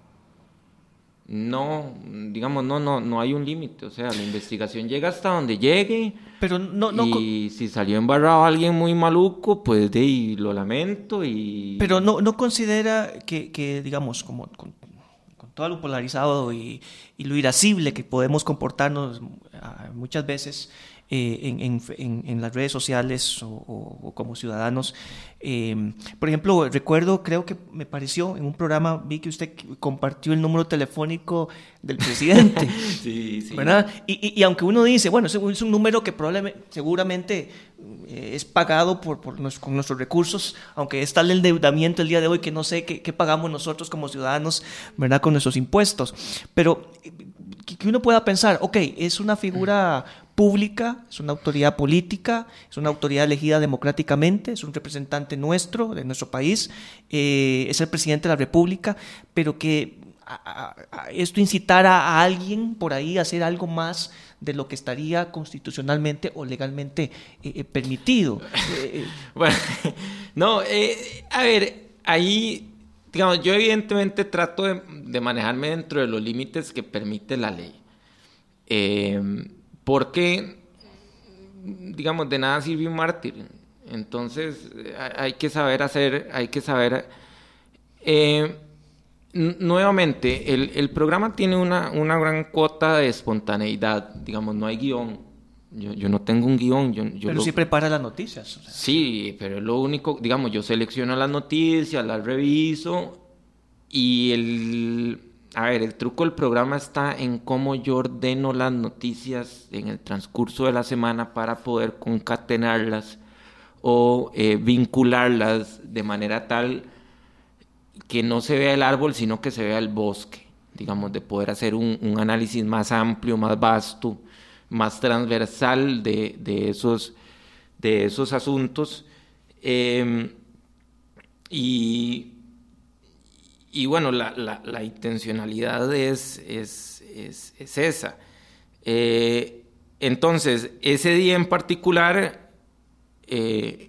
No, digamos, no, no, no hay un límite, o sea, la investigación llega hasta donde llegue, pero no, no, y si salió embarrado alguien muy maluco, pues de ahí lo lamento y... Pero no, no considera que, que digamos, como con, con todo lo polarizado y, y lo irascible que podemos comportarnos uh, muchas veces eh, en, en, en, en las redes sociales o, o, o como ciudadanos. Eh, por ejemplo, recuerdo, creo que me pareció en un programa, vi que usted compartió el número telefónico del presidente. Sí, sí. ¿Verdad? Y, y, y aunque uno dice, bueno, es un número que probablemente, seguramente eh, es pagado por, por nos, con nuestros recursos, aunque está el endeudamiento el día de hoy, que no sé qué, qué pagamos nosotros como ciudadanos, ¿verdad? Con nuestros impuestos. Pero que, que uno pueda pensar, ok, es una figura pública, es una autoridad política, es una autoridad elegida democráticamente, es un representante nuestro, de nuestro país, eh, es el presidente de la República, pero que a, a, a esto incitara a alguien por ahí a hacer algo más de lo que estaría constitucionalmente o legalmente eh, eh, permitido. Eh, bueno, no, eh, a ver, ahí, digamos, yo evidentemente trato de, de manejarme dentro de los límites que permite la ley. Eh, porque, digamos, de nada sirve un mártir. Entonces, hay que saber hacer, hay que saber... Eh, n- nuevamente, el, el programa tiene una, una gran cuota de espontaneidad. Digamos, no hay guión. Yo, yo no tengo un guión. Yo, yo pero lo, sí prepara las noticias. O sea. Sí, pero es lo único... Digamos, yo selecciono las noticias, las reviso, y el... A ver, el truco del programa está en cómo yo ordeno las noticias en el transcurso de la semana para poder concatenarlas o eh, vincularlas de manera tal que no se vea el árbol, sino que se vea el bosque. Digamos, de poder hacer un, un análisis más amplio, más vasto, más transversal de, de, esos, de esos asuntos. Eh, y... Y bueno, la, la, la intencionalidad es, es, es, es esa. Eh, entonces, ese día en particular, eh,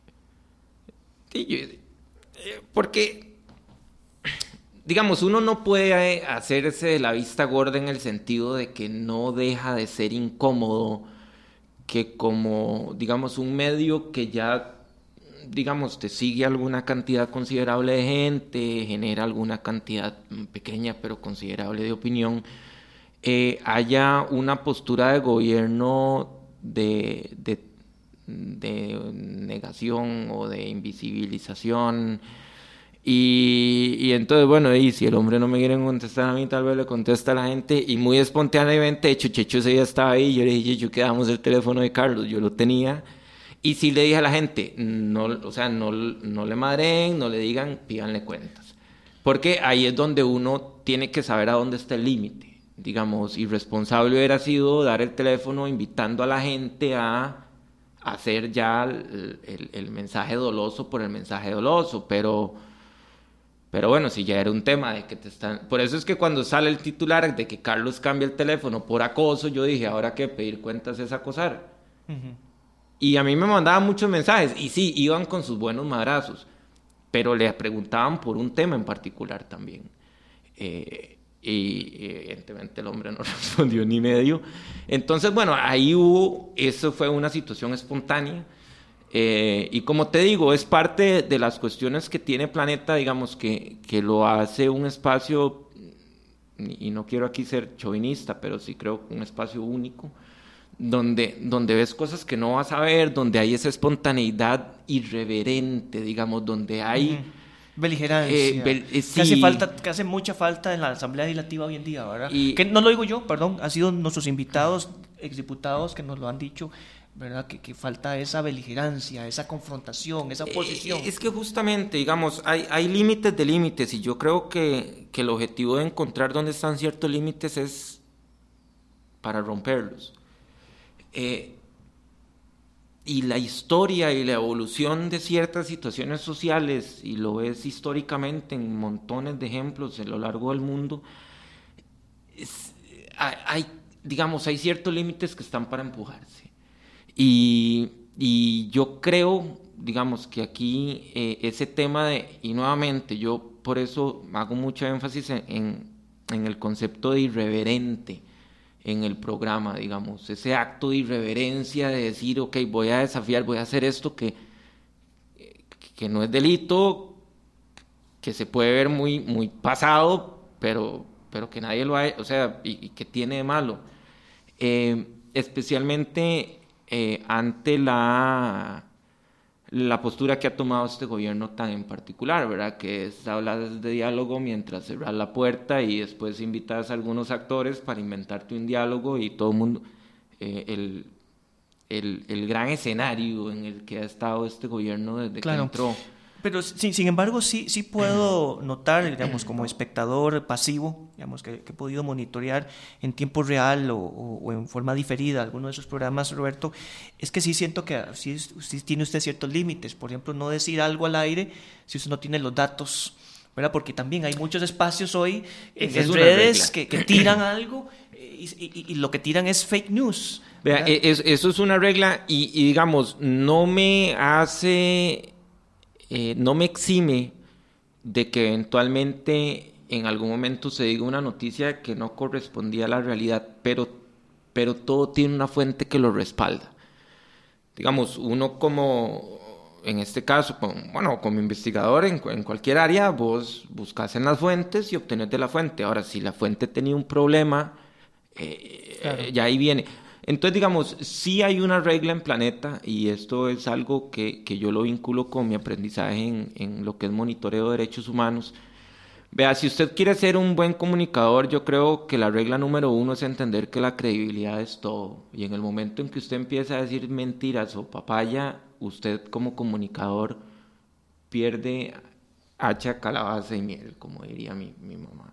porque, digamos, uno no puede hacerse de la vista gorda en el sentido de que no deja de ser incómodo que como, digamos, un medio que ya... digamos, te sigue alguna cantidad considerable de gente, genera alguna cantidad pequeña pero considerable de opinión, eh, haya una postura de gobierno de, de, de negación o de invisibilización. Y, y entonces, bueno, y si el hombre no me quiere contestar a mí, tal vez le contesta a la gente, y muy espontáneamente, de hecho, Checho ese día estaba ahí, yo le dije, yo quedamos el teléfono de Carlos, yo lo tenía. Y sí le dije a la gente, no, o sea, no, no le madren, no le digan, pídanle cuentas. Porque ahí es donde uno tiene que saber a dónde está el límite. Digamos, irresponsable hubiera sido dar el teléfono invitando a la gente a hacer ya el, el, el mensaje doloso por el mensaje doloso. Pero, pero bueno, si ya era un tema de que te están... Por eso es que cuando sale el titular de que Carlos cambia el teléfono por acoso, yo dije, ahora que pedir cuentas es acosar. Uh-huh. Y a mí me mandaban muchos mensajes, y sí, iban con sus buenos madrazos, pero le preguntaban por un tema en particular también. Eh, y evidentemente el hombre no respondió ni medio. Entonces, bueno, ahí hubo, eso fue una situación espontánea. Eh, y como te digo, es parte de las cuestiones que tiene Planeta, digamos, que, que lo hace un espacio, y no quiero aquí ser chauvinista, pero sí creo que un espacio único, donde, donde ves cosas que no vas a ver, donde hay esa espontaneidad irreverente, digamos, donde hay... Uh-huh. Beligerancia, eh, bel, eh, sí. que, hace falta, que hace mucha falta en la Asamblea Legislativa hoy en día, ¿verdad? Y, que no lo digo yo, perdón, han sido nuestros invitados, exdiputados, que nos lo han dicho, ¿verdad? Que, que falta esa beligerancia, esa confrontación, esa oposición. Eh, es que justamente, digamos, hay, hay límites de límites, y yo creo que, que el objetivo de encontrar dónde están ciertos límites es para romperlos. Eh, Y la historia y la evolución de ciertas situaciones sociales, y lo ves históricamente en montones de ejemplos a lo largo del mundo, es, hay, digamos, hay ciertos límites que están para empujarse. Y, y yo creo, digamos, que aquí eh, ese tema de, y nuevamente, yo por eso hago mucho énfasis en, en, en el concepto de irreverente en el programa, digamos, ese acto de irreverencia de decir, ok, voy a desafiar, voy a hacer esto que, que no es delito, que se puede ver muy, muy pasado, pero, pero que nadie lo ha, o sea, y, y que tiene de malo. Eh, especialmente eh, ante la, la postura que ha tomado este gobierno tan en particular, ¿verdad? Que es hablar de diálogo mientras cerrar la puerta y después invitas a algunos actores para inventarte un diálogo y todo el mundo... Eh, el, el, el gran escenario en el que ha estado este gobierno desde claro. que entró. Pero sin, sin embargo sí, sí puedo notar, digamos, como espectador pasivo, digamos, que, que he podido monitorear en tiempo real o, o, o en forma diferida alguno de esos programas, Roberto, es que sí siento que sí, sí tiene usted ciertos límites. Por ejemplo, no decir algo al aire si usted no tiene los datos, ¿verdad? Porque también hay muchos espacios hoy en, en redes que, que tiran algo y, y, y lo que tiran es fake news. Vea, es, eso es una regla y, y digamos, no me hace... Eh, no me exime de que eventualmente en algún momento se diga una noticia que no correspondía a la realidad, pero, pero todo tiene una fuente que lo respalda. Digamos, uno como, en este caso, con, bueno, como investigador en, en cualquier área, vos buscas en las fuentes y obtenés de la fuente. Ahora, si la fuente tenía un problema, eh, claro. eh, ya ahí viene... Entonces, digamos, sí hay una regla en Planeta, y esto es algo que, que yo lo vinculo con mi aprendizaje en, en lo que es monitoreo de derechos humanos. Vea, si usted quiere ser un buen comunicador, yo creo que la regla número uno es entender que la credibilidad es todo. Y en el momento en que usted empieza a decir mentiras o papaya, usted como comunicador pierde hacha, calabaza y miel, como diría mi, mi mamá.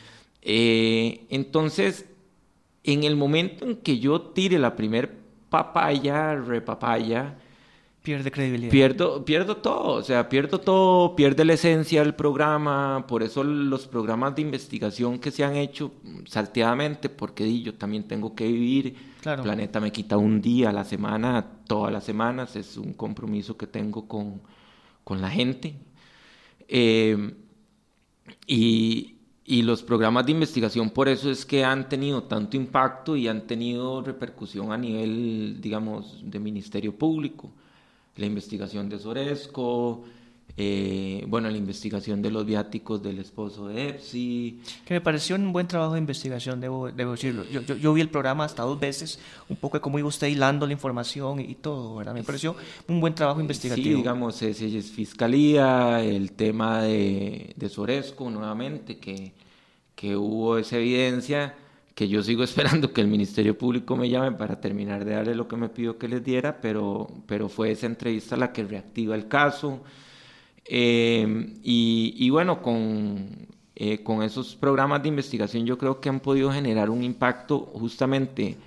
Eh, entonces... En el momento en que yo tire la primer papaya, repapaya, pierde credibilidad. Pierdo, pierdo todo, o sea, pierdo todo, pierde la esencia del programa. Por eso los programas de investigación que se han hecho salteadamente, porque yo también tengo que vivir. Claro. Planeta me quita un día a la semana, todas las semanas, es un compromiso que tengo con, con la gente. Eh, y... Y los programas de investigación, por eso es que han tenido tanto impacto y han tenido repercusión a nivel, digamos, de Ministerio Público. La investigación de Soresco, eh, bueno, la investigación de los viáticos del esposo de Epsi. Que me pareció un buen trabajo de investigación, debo, debo decirlo. Yo, yo, yo vi el programa hasta dos veces, un poco de cómo iba usted hilando la información y, y todo, ¿verdad? Me pareció un buen trabajo investigativo. Sí, digamos, es, es Fiscalía, el tema de, de Soresco, nuevamente, que, que hubo esa evidencia, que yo sigo esperando que el Ministerio Público me llame para terminar de darle lo que me pidió que les diera, pero, pero fue esa entrevista la que reactiva el caso. Eh, y, y bueno, con, eh, con esos programas de investigación yo creo que han podido generar un impacto justamente,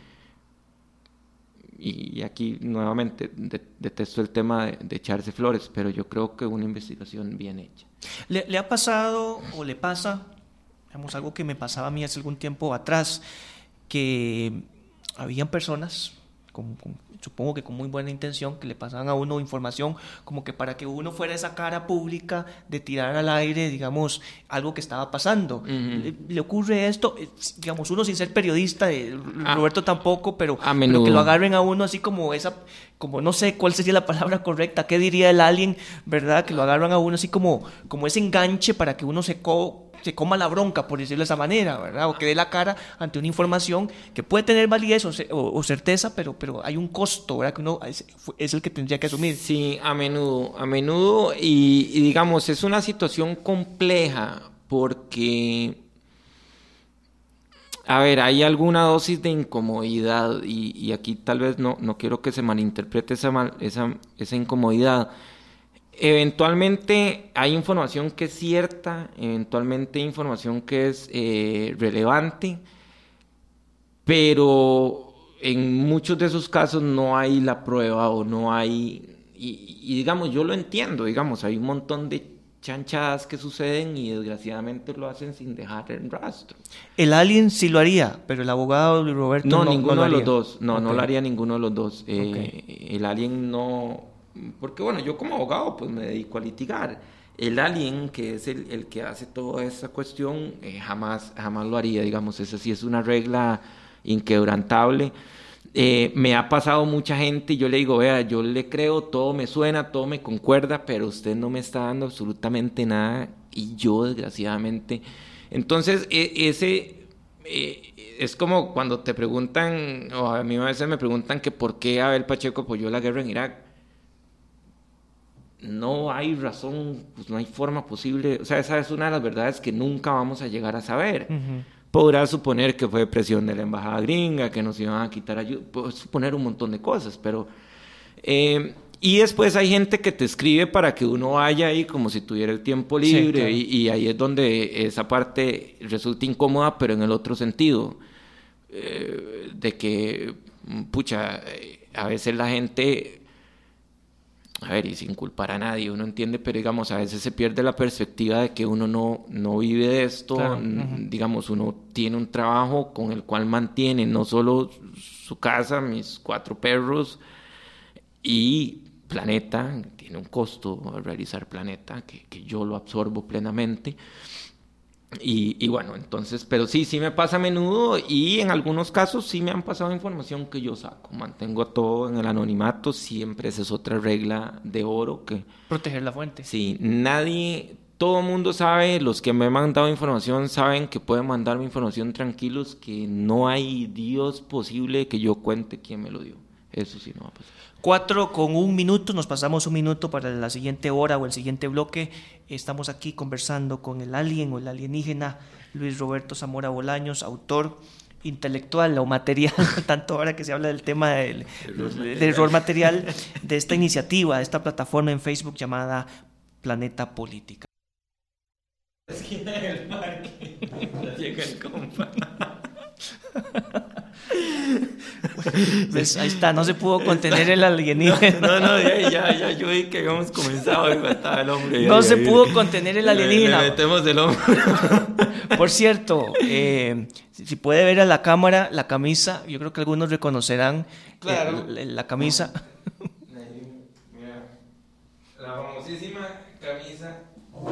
y, y aquí nuevamente de, detesto el tema de, de echarse flores, pero yo creo que una investigación bien hecha. ¿Le, le ha pasado o le pasa, digamos, algo que me pasaba a mí hace algún tiempo atrás, que habían personas con, con supongo que con muy buena intención, que le pasaban a uno información como que para que uno fuera esa cara pública de tirar al aire, digamos, algo que estaba pasando? Uh-huh. ¿Le, le ocurre esto? Digamos, uno sin ser periodista, eh, ah, Roberto tampoco, pero, pero que lo agarren a uno así como esa, como no sé cuál sería la palabra correcta, ¿qué diría el alien, verdad? Que lo agarran a uno así como, como ese enganche para que uno se co- se coma la bronca, por decirlo de esa manera, ¿verdad? O que dé la cara ante una información que puede tener validez o, o, o certeza, pero, pero hay un costo, ¿verdad? Que uno es, es el que tendría que asumir. Sí, a menudo, a menudo, y, y digamos, es una situación compleja porque, a ver, hay alguna dosis de incomodidad y, y aquí tal vez no, no quiero que se malinterprete esa, mal, esa, esa incomodidad. Eventualmente hay información que es cierta, eventualmente hay información que es eh, relevante, pero en muchos de esos casos no hay la prueba o no hay, y, y digamos, yo lo entiendo, digamos, hay un montón de chanchadas que suceden y desgraciadamente lo hacen sin dejar el rastro. El alien sí lo haría, pero el abogado Luis Roberto no, no, ninguno no lo de los haría. dos, no, Okay. no lo haría ninguno de los dos. Eh, Okay. El alien no... Porque bueno, yo como abogado pues me dedico a litigar. El alien, que es el, el que hace toda esa cuestión, eh, jamás, jamás lo haría, digamos, esa sí es una regla inquebrantable. Eh, me ha pasado mucha gente y yo le digo, vea, yo le creo, todo me suena, todo me concuerda, pero usted no me está dando absolutamente nada y yo desgraciadamente... Entonces, e- ese... Eh, es como cuando te preguntan, o a mí a veces me preguntan que por qué Abel Pacheco apoyó la guerra en Irak. No hay razón, pues no hay forma posible, o sea, esa es una de las verdades que nunca vamos a llegar a saber. Uh-huh. Podrá suponer que fue presión de la embajada gringa, que nos iban a quitar ayuda, puede suponer un montón de cosas, pero... Eh, y después hay gente que te escribe para que uno vaya ahí como si tuviera el tiempo libre, sí, claro. y, y ahí es donde esa parte resulta incómoda, pero en el otro sentido, eh, de que, pucha, a veces la gente... A ver, y sin culpar a nadie, uno entiende, pero digamos, a veces se pierde la perspectiva de que uno no, no vive de esto, claro. uh-huh. digamos, uno tiene un trabajo con el cual mantiene no solo su casa, mis cuatro perros, y Planeta, tiene un costo realizar Planeta, que, que yo lo absorbo plenamente. Y, y bueno, entonces, pero sí, sí me pasa a menudo y en algunos casos sí me han pasado información que yo saco. Mantengo todo en el anonimato, siempre esa es otra regla de oro que... Proteger la fuente. Sí, nadie, todo el mundo sabe, los que me han mandado información saben que pueden mandarme información tranquilos, que no hay Dios posible que yo cuente quién me lo dio. Eso sí no va a pasar. Cuatro con un minuto, nos pasamos un minuto para la siguiente hora o el siguiente bloque. Estamos aquí conversando con el alien o el alienígena Luis Roberto Zamora Bolaños, autor intelectual o material, tanto ahora que se habla del tema del, del error material, de esta iniciativa, de esta plataforma en Facebook llamada Planeta Política. La esquina del parque, llega el compa. Pues ahí está, no se pudo contener el alienígena. No, no, ya, ya, ya, yo vi que habíamos comenzado y faltaba el hombre. No ya, se ya, pudo ya. contener el alienígena. Le, le metemos el hombro. Por cierto, eh, si, si puede ver a la cámara, la camisa, yo creo que algunos reconocerán claro. eh, la camisa. Mira, la famosísima camisa.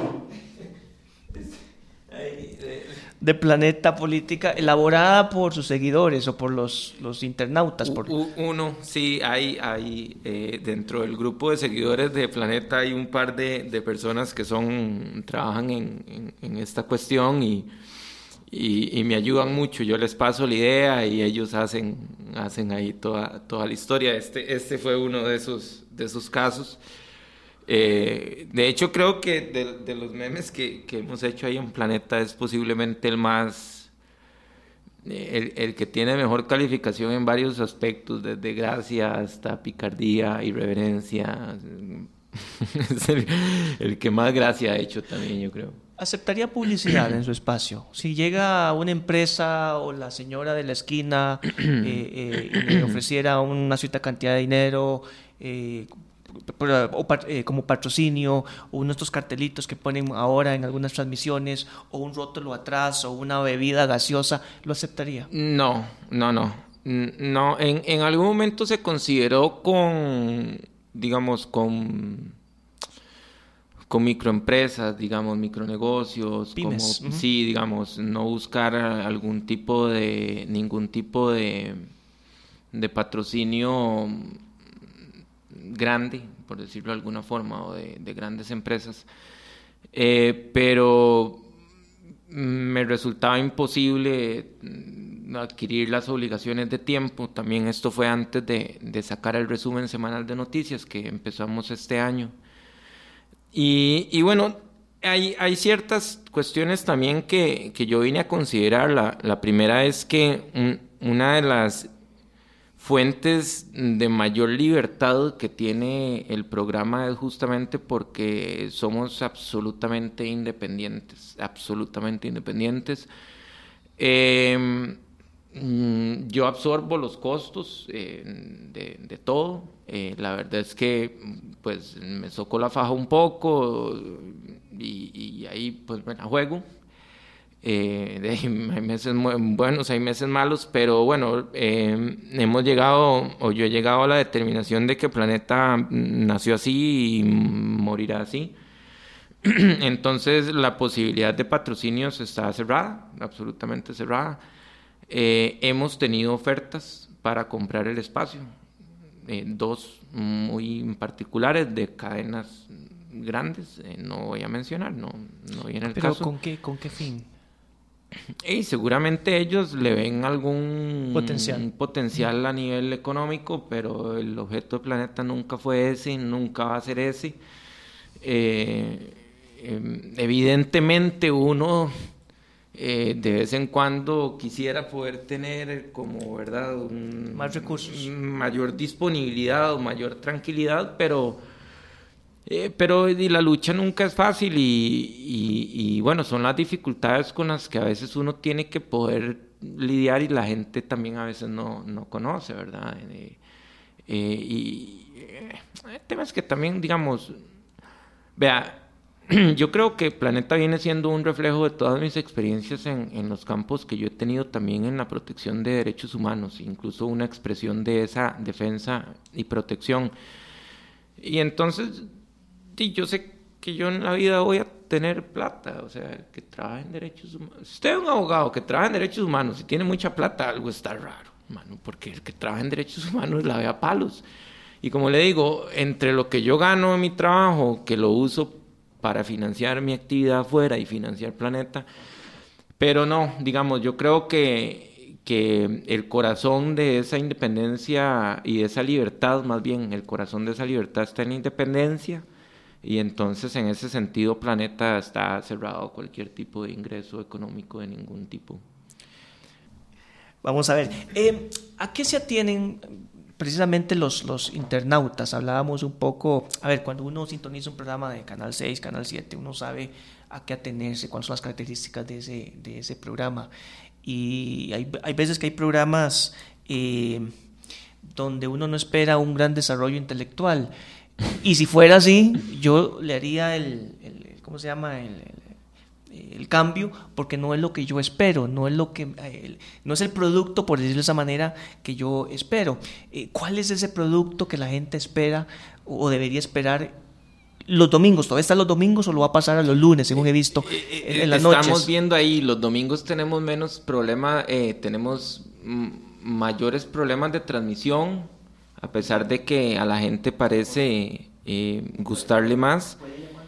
Ahí, de... de Planeta Política, elaborada por sus seguidores o por los, los internautas. Por... Uno, sí, hay, hay eh, dentro del grupo de seguidores de Planeta hay un par de, de personas que son trabajan en, en, en esta cuestión y, y, y me ayudan mucho. Yo les paso la idea y ellos hacen, hacen ahí toda, toda la historia. Este, este fue uno de esos, de esos casos. Eh, de hecho creo que de, de los memes que, que hemos hecho ahí en Planeta es posiblemente el más el, el que tiene mejor calificación en varios aspectos, desde gracia hasta picardía, irreverencia. Es el, el que más gracia ha hecho también, yo creo. ¿Aceptaría publicidad en su espacio? Si llega una empresa o la señora de la esquina eh, eh, y le ofreciera una cierta cantidad de dinero eh, O, eh, como patrocinio, o uno de estos cartelitos que ponen ahora en algunas transmisiones, o un rótulo atrás, o una bebida gaseosa, ¿lo aceptaría? No, no, no. No, en, en algún momento se consideró con, digamos, con, con microempresas, digamos, micronegocios, pymes. Como, uh-huh. Sí, digamos, no buscar algún tipo de, ningún tipo de, de patrocinio grande, por decirlo de alguna forma, o de, de grandes empresas, eh, pero me resultaba imposible adquirir las obligaciones de tiempo. También esto fue antes de, de sacar el resumen semanal de noticias que empezamos este año. Y, y bueno, hay, hay ciertas cuestiones también que, que yo vine a considerar. La, la primera es que un, una de las fuentes de mayor libertad que tiene el programa es justamente porque somos absolutamente independientes, absolutamente independientes. Eh, yo absorbo los costos eh, de, de todo. Eh, la verdad es que pues me soco la faja un poco y, y ahí pues me la juego. Eh, de, hay meses buenos, hay meses malos, pero bueno, eh, hemos llegado, o yo he llegado a la determinación de que Planeta nació así y morirá así. Entonces la posibilidad de patrocinios está cerrada, absolutamente cerrada. Eh, hemos tenido ofertas para comprar el espacio, eh, dos muy particulares de cadenas grandes, eh, no voy a mencionar, no, no viene el ¿Pero caso. con qué, con qué fin? Y seguramente ellos le ven algún potencial, potencial a nivel económico, pero el objeto de Planeta nunca fue ese, nunca va a ser ese. Eh, eh, evidentemente uno eh, de vez en cuando quisiera poder tener como, ¿verdad?, un, más recursos, mayor disponibilidad o mayor tranquilidad, pero Eh, pero y la lucha nunca es fácil y, y, y bueno, son las dificultades con las que a veces uno tiene que poder lidiar y la gente también a veces no, no conoce, ¿verdad? Eh, eh, y eh, el tema es que también, digamos, vea, yo creo que Planeta viene siendo un reflejo de todas mis experiencias en, en los campos que yo he tenido también en la protección de derechos humanos, incluso una expresión de esa defensa y protección. Y entonces sí, yo sé que yo en la vida voy a tener plata, o sea, el que trabaja en derechos humanos. Si usted es un abogado que trabaja en derechos humanos y tiene mucha plata, algo está raro, mano, porque el que trabaja en derechos humanos la ve a palos. Y como le digo, entre lo que yo gano en mi trabajo, que lo uso para financiar mi actividad afuera y financiar Planeta, pero no, digamos, yo creo que, que el corazón de esa independencia y de esa libertad, más bien, el corazón de esa libertad está en la independencia. Y entonces en ese sentido Planeta está cerrado a cualquier tipo de ingreso económico de ningún tipo. Vamos a ver, eh, ¿a qué se atienen precisamente los, los internautas? Hablábamos un poco, a ver, cuando uno sintoniza un programa de Canal seis, Canal siete, uno sabe a qué atenerse, cuáles son las características de ese, de ese programa. Y hay, hay veces que hay programas eh, donde uno no espera un gran desarrollo intelectual. Y si fuera así, yo le haría el, el ¿cómo se llama? El, el, el cambio, porque no es lo que yo espero, no es lo que el, no es el producto, por decirlo de esa manera, que yo espero. Eh, ¿Cuál es ese producto que la gente espera o debería esperar los domingos? ¿Todavía están los domingos o lo va a pasar a los lunes, según he visto en, en las Estamos noches? Estamos viendo ahí, los domingos tenemos menos problema, eh, tenemos m- mayores problemas de transmisión, a pesar de que a la gente parece eh, gustarle más.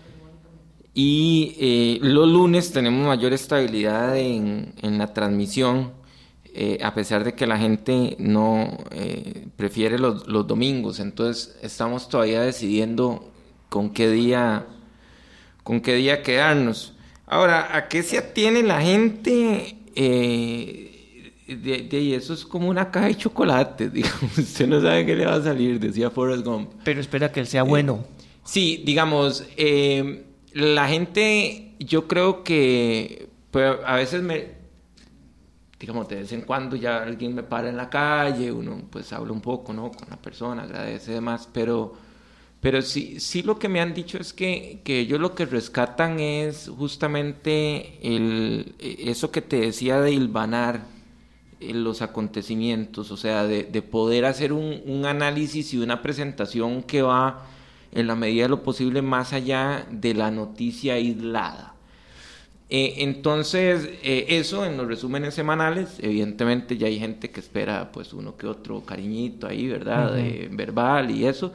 Y eh, los lunes tenemos mayor estabilidad en, en la transmisión, eh, a pesar de que la gente no eh, prefiere los, los domingos. Entonces estamos todavía decidiendo con qué día, con qué día quedarnos. Ahora, ¿a qué se atiene la gente? Eh, De, de eso es como una caja de chocolate, digamos. Usted no sabe qué le va a salir, decía Forrest Gump. Pero espera que él sea bueno. Eh, sí, digamos, eh, la gente, yo creo que pues, a veces me, digamos, de vez en cuando ya alguien me para en la calle, uno pues habla un poco, ¿no?, con la persona, agradece y demás, pero, pero sí, sí lo que me han dicho es que, que ellos lo que rescatan es justamente el, eso que te decía de hilvanar los acontecimientos, o sea, de, de poder hacer un, un análisis y una presentación que va en la medida de lo posible más allá de la noticia aislada. Eh, entonces, eh, eso en los resúmenes semanales, evidentemente ya hay gente que espera pues uno que otro cariñito ahí, ¿verdad? Uh-huh. eh, verbal y eso,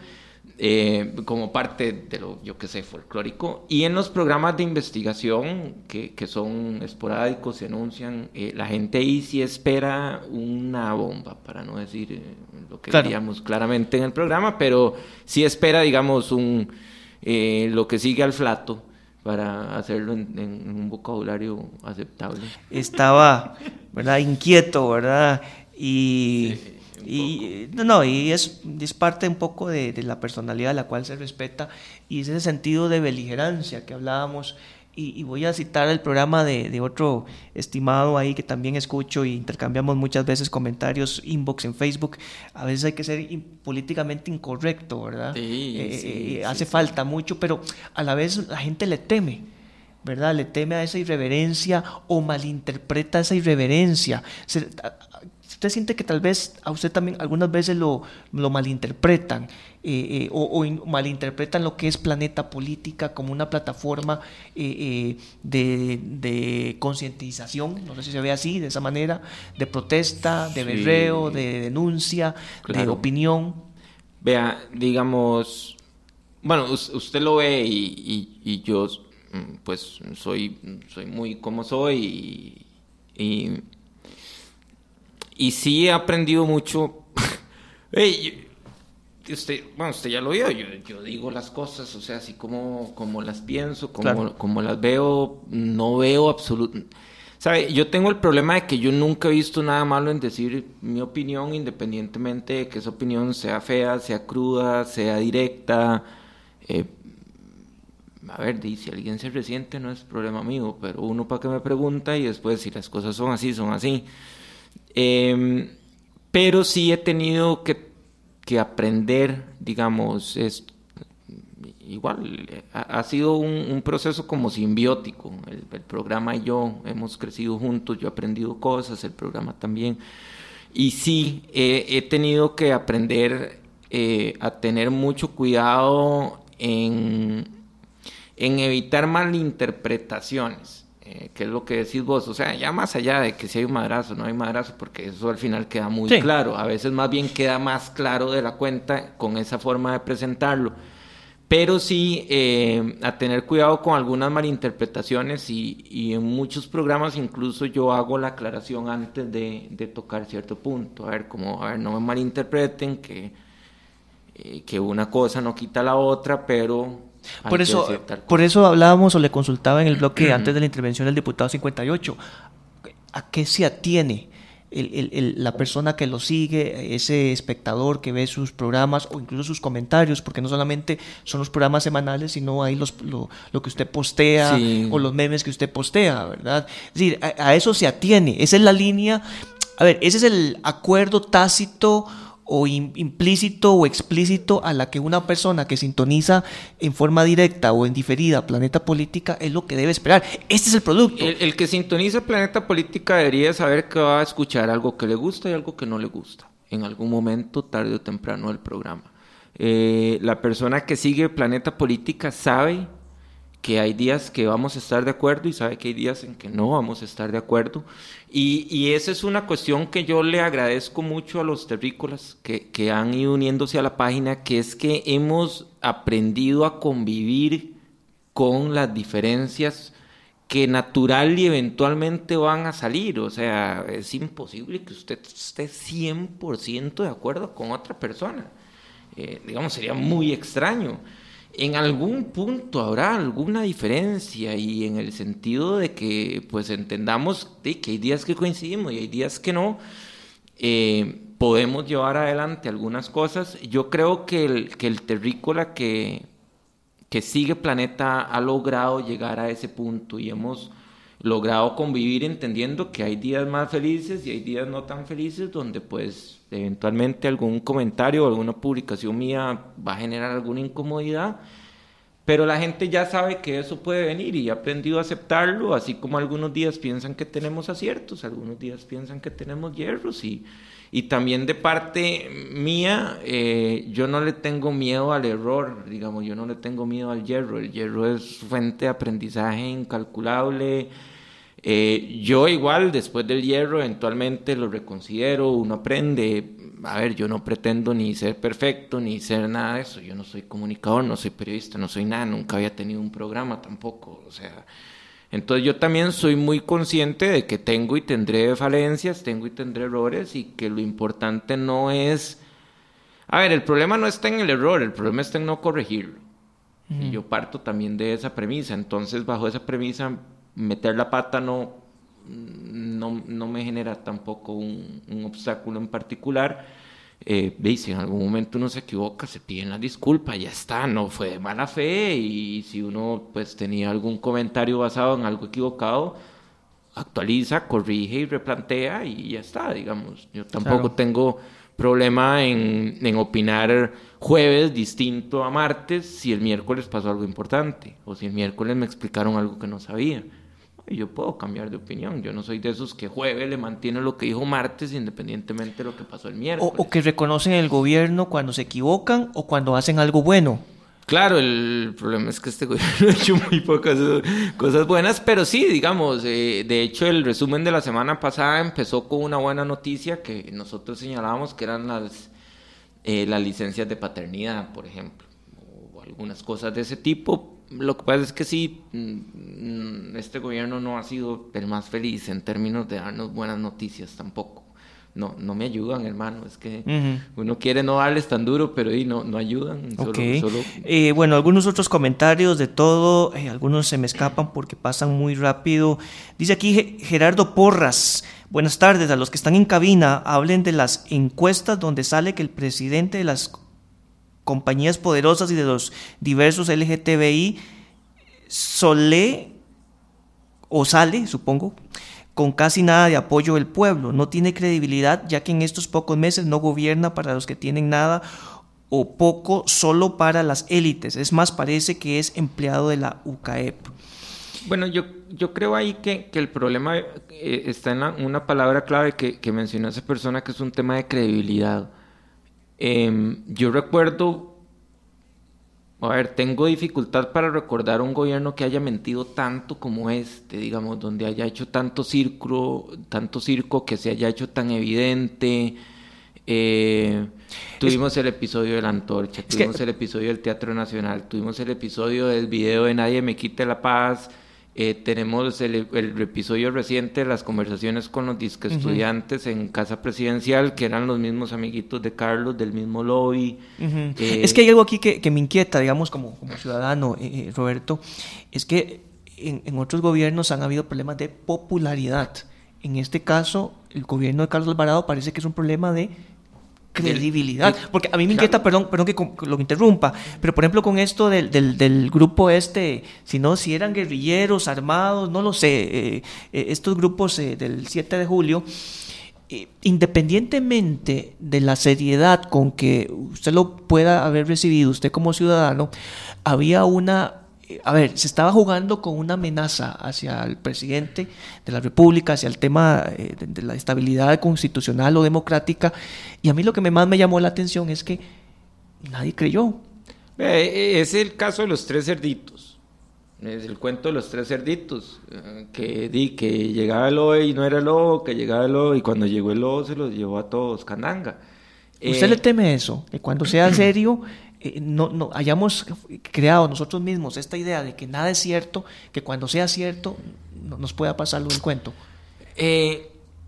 eh, como parte de lo, yo qué sé, folclórico. Y en los programas de investigación, que, que son esporádicos, se anuncian, eh, la gente ahí sí espera una bomba, para no decir eh, lo que claro. diríamos claramente en el programa, pero sí espera, digamos, un eh, lo que sigue al flato, para hacerlo en, en un vocabulario aceptable. Estaba, ¿verdad?, inquieto, ¿verdad? Y, sí, y no, no, y es, es parte un poco de, de la personalidad a la cual se respeta, y es ese sentido de beligerancia que hablábamos. Y, y voy a citar el programa de, de otro estimado ahí que también escucho, y intercambiamos muchas veces comentarios, inbox en Facebook. A veces hay que ser in, políticamente incorrecto, ¿verdad? Sí, eh, sí, eh, hace sí, falta sí. mucho, pero a la vez la gente le teme, ¿verdad? Le teme a esa irreverencia o malinterpreta esa irreverencia. Se, ¿Usted siente que tal vez a usted también algunas veces lo, lo malinterpretan eh, eh, o, o in, malinterpretan lo que es Planeta Política como una plataforma eh, eh, de, de concientización, no sé si se ve así, de esa manera, de protesta, de berreo, sí, de denuncia, claro, de opinión? Vea, digamos, bueno, usted lo ve y, y, y yo pues soy, soy muy como soy y... y Y sí he aprendido mucho. Hey, usted, bueno, usted ya lo vio, yo, yo digo las cosas, o sea, así como, como las pienso, como, claro, como las veo, no veo absolutamente... ¿Sabe? Yo tengo el problema de que yo nunca he visto nada malo en decir mi opinión, independientemente de que esa opinión sea fea, sea cruda, sea directa. Eh, a ver, si alguien se resiente no es problema mío, pero uno para qué me pregunta y después si las cosas son así, son así. Eh, pero sí he tenido que, que aprender, digamos, es, igual, ha, ha sido un, un proceso como simbiótico. El, el programa y yo hemos crecido juntos, yo he aprendido cosas, el programa también. Y sí, eh, he tenido que aprender eh, a tener mucho cuidado en, en evitar malinterpretaciones. Eh, que es lo que decís vos, o sea, ya más allá de que si hay un madrazo, no hay madrazo, porque eso al final queda muy sí. claro, a veces más bien queda más claro de la cuenta con esa forma de presentarlo, pero sí eh, a tener cuidado con algunas malinterpretaciones y, y en muchos programas incluso yo hago la aclaración antes de, de tocar cierto punto, a ver, como, a ver, no me malinterpreten, que, eh, que una cosa no quita la otra, pero... Por eso, por eso hablábamos o le consultaba en el bloque antes de la intervención del diputado cincuenta y ocho, ¿a qué se atiene el, el, el, la persona que lo sigue, ese espectador que ve sus programas o incluso sus comentarios? Porque no solamente son los programas semanales, sino ahí los, lo, lo que usted postea, sí, o los memes que usted postea, ¿verdad? Es decir, a, a eso se atiene, esa es la línea, a ver, ese es el acuerdo tácito o implícito o explícito a la que una persona que sintoniza en forma directa o en diferida Planeta Política es lo que debe esperar. Este es el producto. El, el que sintoniza Planeta Política debería saber que va a escuchar algo que le gusta y algo que no le gusta en algún momento, tarde o temprano, del programa. Eh, la persona que sigue Planeta Política sabe que hay días que vamos a estar de acuerdo y sabe que hay días en que no vamos a estar de acuerdo. Y, y esa es una cuestión que yo le agradezco mucho a los terrícolas que, que han ido uniéndose a la página, que es que hemos aprendido a convivir con las diferencias que natural y eventualmente van a salir. O sea, es imposible que usted esté cien por ciento de acuerdo con otra persona. Eh, digamos, sería muy extraño. En algún punto habrá alguna diferencia y en el sentido de que pues entendamos de que hay días que coincidimos y hay días que no, eh, podemos llevar adelante algunas cosas. Yo creo que el, que el terrícola que, que sigue Planeta ha logrado llegar a ese punto y hemos logrado convivir entendiendo que hay días más felices y hay días no tan felices donde pues eventualmente algún comentario o alguna publicación mía va a generar alguna incomodidad, pero la gente ya sabe que eso puede venir y ha aprendido a aceptarlo, así como algunos días piensan que tenemos aciertos, algunos días piensan que tenemos hierros y, y también de parte mía eh, yo no le tengo miedo al error, digamos, yo no le tengo miedo al hierro, el hierro es fuente de aprendizaje incalculable. Eh, yo igual, después del hierro, eventualmente lo reconsidero, uno aprende. A ver, yo no pretendo ni ser perfecto, ni ser nada de eso. Yo no soy comunicador, no soy periodista, no soy nada, nunca había tenido un programa tampoco. O sea, entonces yo también soy muy consciente de que tengo y tendré falencias, tengo y tendré errores, y que lo importante no es... A ver, el problema no está en el error, el problema está en no corregirlo. Uh-huh. Y yo parto también de esa premisa. Entonces, bajo esa premisa, meter la pata no, no, no me genera tampoco un, un obstáculo en particular. Eh, si en algún momento uno se equivoca, se piden la disculpa, ya está, no fue de mala fe, y si uno pues tenía algún comentario basado en algo equivocado, actualiza, corrige y replantea, y ya está, digamos. Yo tampoco claro. tengo problema en, en opinar jueves distinto a martes si el miércoles pasó algo importante, o si el miércoles me explicaron algo que no sabía. Y yo puedo cambiar de opinión. Yo no soy de esos que jueves le mantienen lo que dijo martes independientemente de lo que pasó el miércoles. O, o que reconocen el gobierno cuando se equivocan o cuando hacen algo bueno. Claro, el problema es que este gobierno ha hecho muy pocas cosas buenas, pero sí, digamos, eh, de hecho el resumen de la semana pasada empezó con una buena noticia que nosotros señalábamos, que eran las, eh, las licencias de paternidad, por ejemplo, o algunas cosas de ese tipo. Lo que pasa es que sí, este gobierno no ha sido el más feliz en términos de darnos buenas noticias tampoco. No, no me ayudan, hermano. Es que uh-huh. uno quiere no darles tan duro, pero y no, no ayudan. Solo, okay. solo... Eh, bueno, algunos otros comentarios de todo, eh, algunos se me escapan porque pasan muy rápido. Dice aquí Gerardo Porras: buenas tardes, a los que están en cabina, hablen de las encuestas donde sale que el presidente de las compañías poderosas y de los diversos L G T B I sole o sale, supongo, con casi nada de apoyo del pueblo. No tiene credibilidad, ya que en estos pocos meses no gobierna para los que tienen nada o poco, solo para las élites. Es más, parece que es empleado de la U C A E P. Bueno, yo, yo creo ahí que, que el problema eh, está en la, una palabra clave que, que mencionó esa persona, que es un tema de credibilidad. Eh, yo recuerdo, a ver, tengo dificultad para recordar un gobierno que haya mentido tanto como este, digamos, donde haya hecho tanto circo, tanto circo, que se haya hecho tan evidente. Eh, tuvimos es, el episodio de la antorcha, tuvimos que... el episodio del Teatro Nacional, tuvimos el episodio del video de Nadie me quite la paz. Eh, tenemos el, el episodio reciente de las conversaciones con los disque estudiantes uh-huh. en Casa Presidencial, que eran los mismos amiguitos de Carlos, del mismo lobby. Uh-huh. Eh, es que hay algo aquí que, que me inquieta, digamos, como, como ciudadano, eh, Roberto, es que en, en otros gobiernos han habido problemas de popularidad. En este caso, el gobierno de Carlos Alvarado parece que es un problema de credibilidad, porque a mí me inquieta, claro. perdón, perdón que lo interrumpa, pero por ejemplo con esto del, del, del grupo este, si no, si eran guerrilleros, armados, no lo sé, eh, eh, estos grupos eh, del siete de julio, eh, independientemente de la seriedad con que usted lo pueda haber recibido, usted como ciudadano, había una... A ver, se estaba jugando con una amenaza hacia el presidente de la República, hacia el tema eh, de, de la estabilidad constitucional o democrática, y a mí lo que más me llamó la atención es que nadie creyó. Eh, es el caso de los tres cerditos, es el cuento de los tres cerditos, eh, que di que llegaba el lobo y no era el lobo, que llegaba el lobo y cuando llegó el lobo se los llevó a todos candanga. ¿Usted eh, le teme eso? Que cuando sea serio... Eh, no, no hayamos creado nosotros mismos esta idea de que nada es cierto, que cuando sea cierto no, nos pueda pasar lo del cuento. Eh,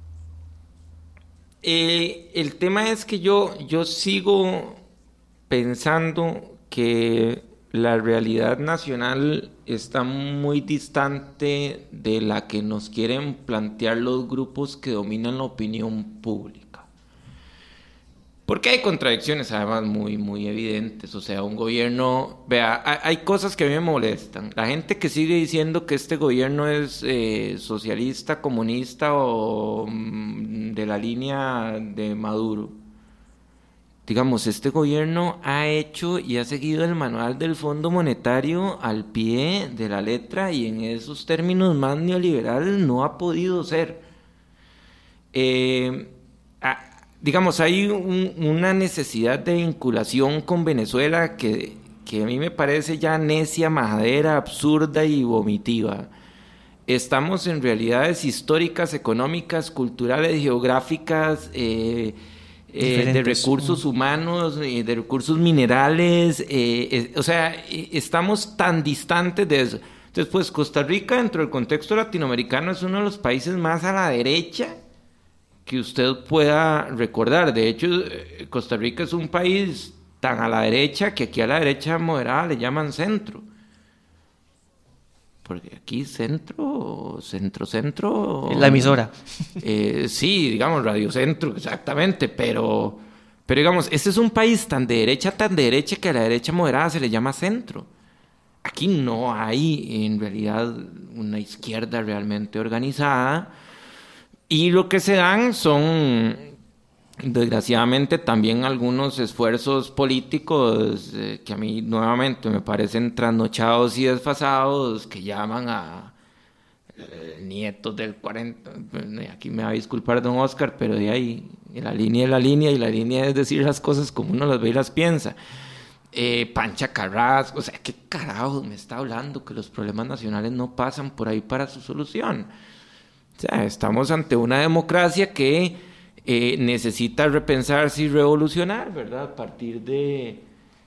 eh, el tema es que yo, yo sigo pensando que la realidad nacional está muy distante de la que nos quieren plantear los grupos que dominan la opinión pública. Porque hay contradicciones además muy, muy evidentes. O sea, un gobierno... Vea, hay cosas que a mí me molestan. La gente que sigue diciendo que este gobierno es eh, socialista, comunista o mm, de la línea de Maduro. Digamos, este gobierno ha hecho y ha seguido el manual del Fondo Monetario al pie de la letra, y en esos términos más neoliberal no ha podido ser. Eh... A, Digamos, hay un, una necesidad de vinculación con Venezuela que, que a mí me parece ya necia, majadera, absurda y vomitiva. estamos en realidades históricas, económicas, culturales, geográficas, eh, eh, de recursos humanos, eh, de recursos minerales, eh, eh, o sea, eh, estamos tan distantes de eso. Entonces, pues Costa Rica, dentro del contexto latinoamericano, es uno de los países más a la derecha que usted pueda recordar. De hecho, Costa Rica es un país tan a la derecha que aquí a la derecha moderada le llaman centro. Porque aquí centro, centro, centro... La emisora. Eh, sí, digamos, Radio Centro, exactamente, pero, pero digamos, este es un país tan de derecha, tan de derecha, que a la derecha moderada se le llama centro. Aquí no hay, en realidad, una izquierda realmente organizada, y lo que se dan son, desgraciadamente, también algunos esfuerzos políticos eh, que a mí nuevamente me parecen trasnochados y desfasados, que llaman a eh, nietos del cuarenta. Aquí me va a disculpar don Oscar, pero de ahí, la línea es la línea, y la línea es decir las cosas como uno las ve y las piensa. Eh, Pancha Carrasco, o sea, ¿qué carajo me está hablando? Que los problemas nacionales no pasan por ahí para su solución. O sea, estamos ante una democracia que eh, necesita repensarse y revolucionar, ¿verdad? A partir de,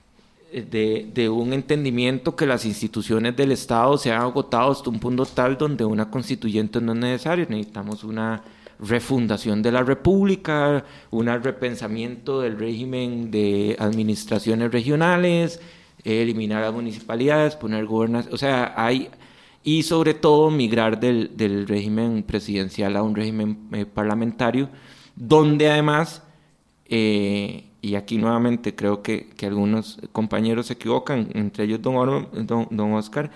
de, de un entendimiento que las instituciones del Estado se han agotado hasta un punto tal donde una constituyente no es necesaria. Necesitamos una refundación de la República, un repensamiento del régimen de administraciones regionales, eh, eliminar las municipalidades, poner gobernación, o sea, hay... y sobre todo migrar del, del régimen presidencial a un régimen eh, parlamentario, donde además, eh, y aquí nuevamente creo que, que algunos compañeros se equivocan, entre ellos don, Oro, don, don Oscar,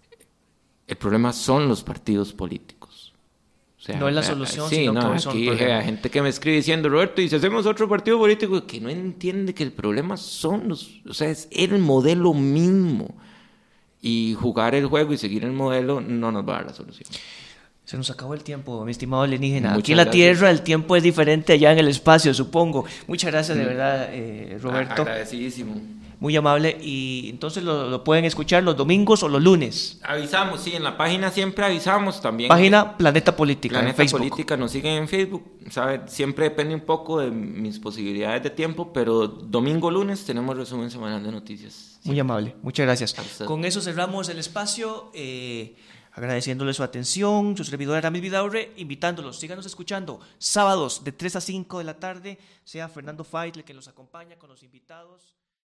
el problema son los partidos políticos. O sea, no es la solución, sí, sino no, que son aquí hay gente que me escribe diciendo, Roberto, y si hacemos otro partido político, que no entiende que el problema son los, o sea, es el modelo mismo. Y jugar el juego y seguir el modelo no nos va a dar la solución. Se nos acabó el tiempo, mi estimado alienígena. Muchas Aquí en la gracias. Tierra el tiempo es diferente, allá en el espacio, supongo. Muchas gracias, de verdad, eh, Roberto. Agradecidísimo. Muy amable. Y entonces lo, lo pueden escuchar los domingos o los lunes. Avisamos, sí, en la página siempre avisamos también. Página Planeta Política Planeta en Facebook. Política, nos siguen en Facebook. ¿Sabe? Siempre depende un poco de mis posibilidades de tiempo, pero domingo, lunes tenemos resumen semanal de noticias. Muy amable, muchas gracias. Hasta. Con eso cerramos el espacio, eh, agradeciéndole su atención, su servidor Aramis Vidaurre, invitándolos, síganos escuchando sábados de tres a cinco de la tarde, sea Fernando Faitle que los acompaña con los invitados.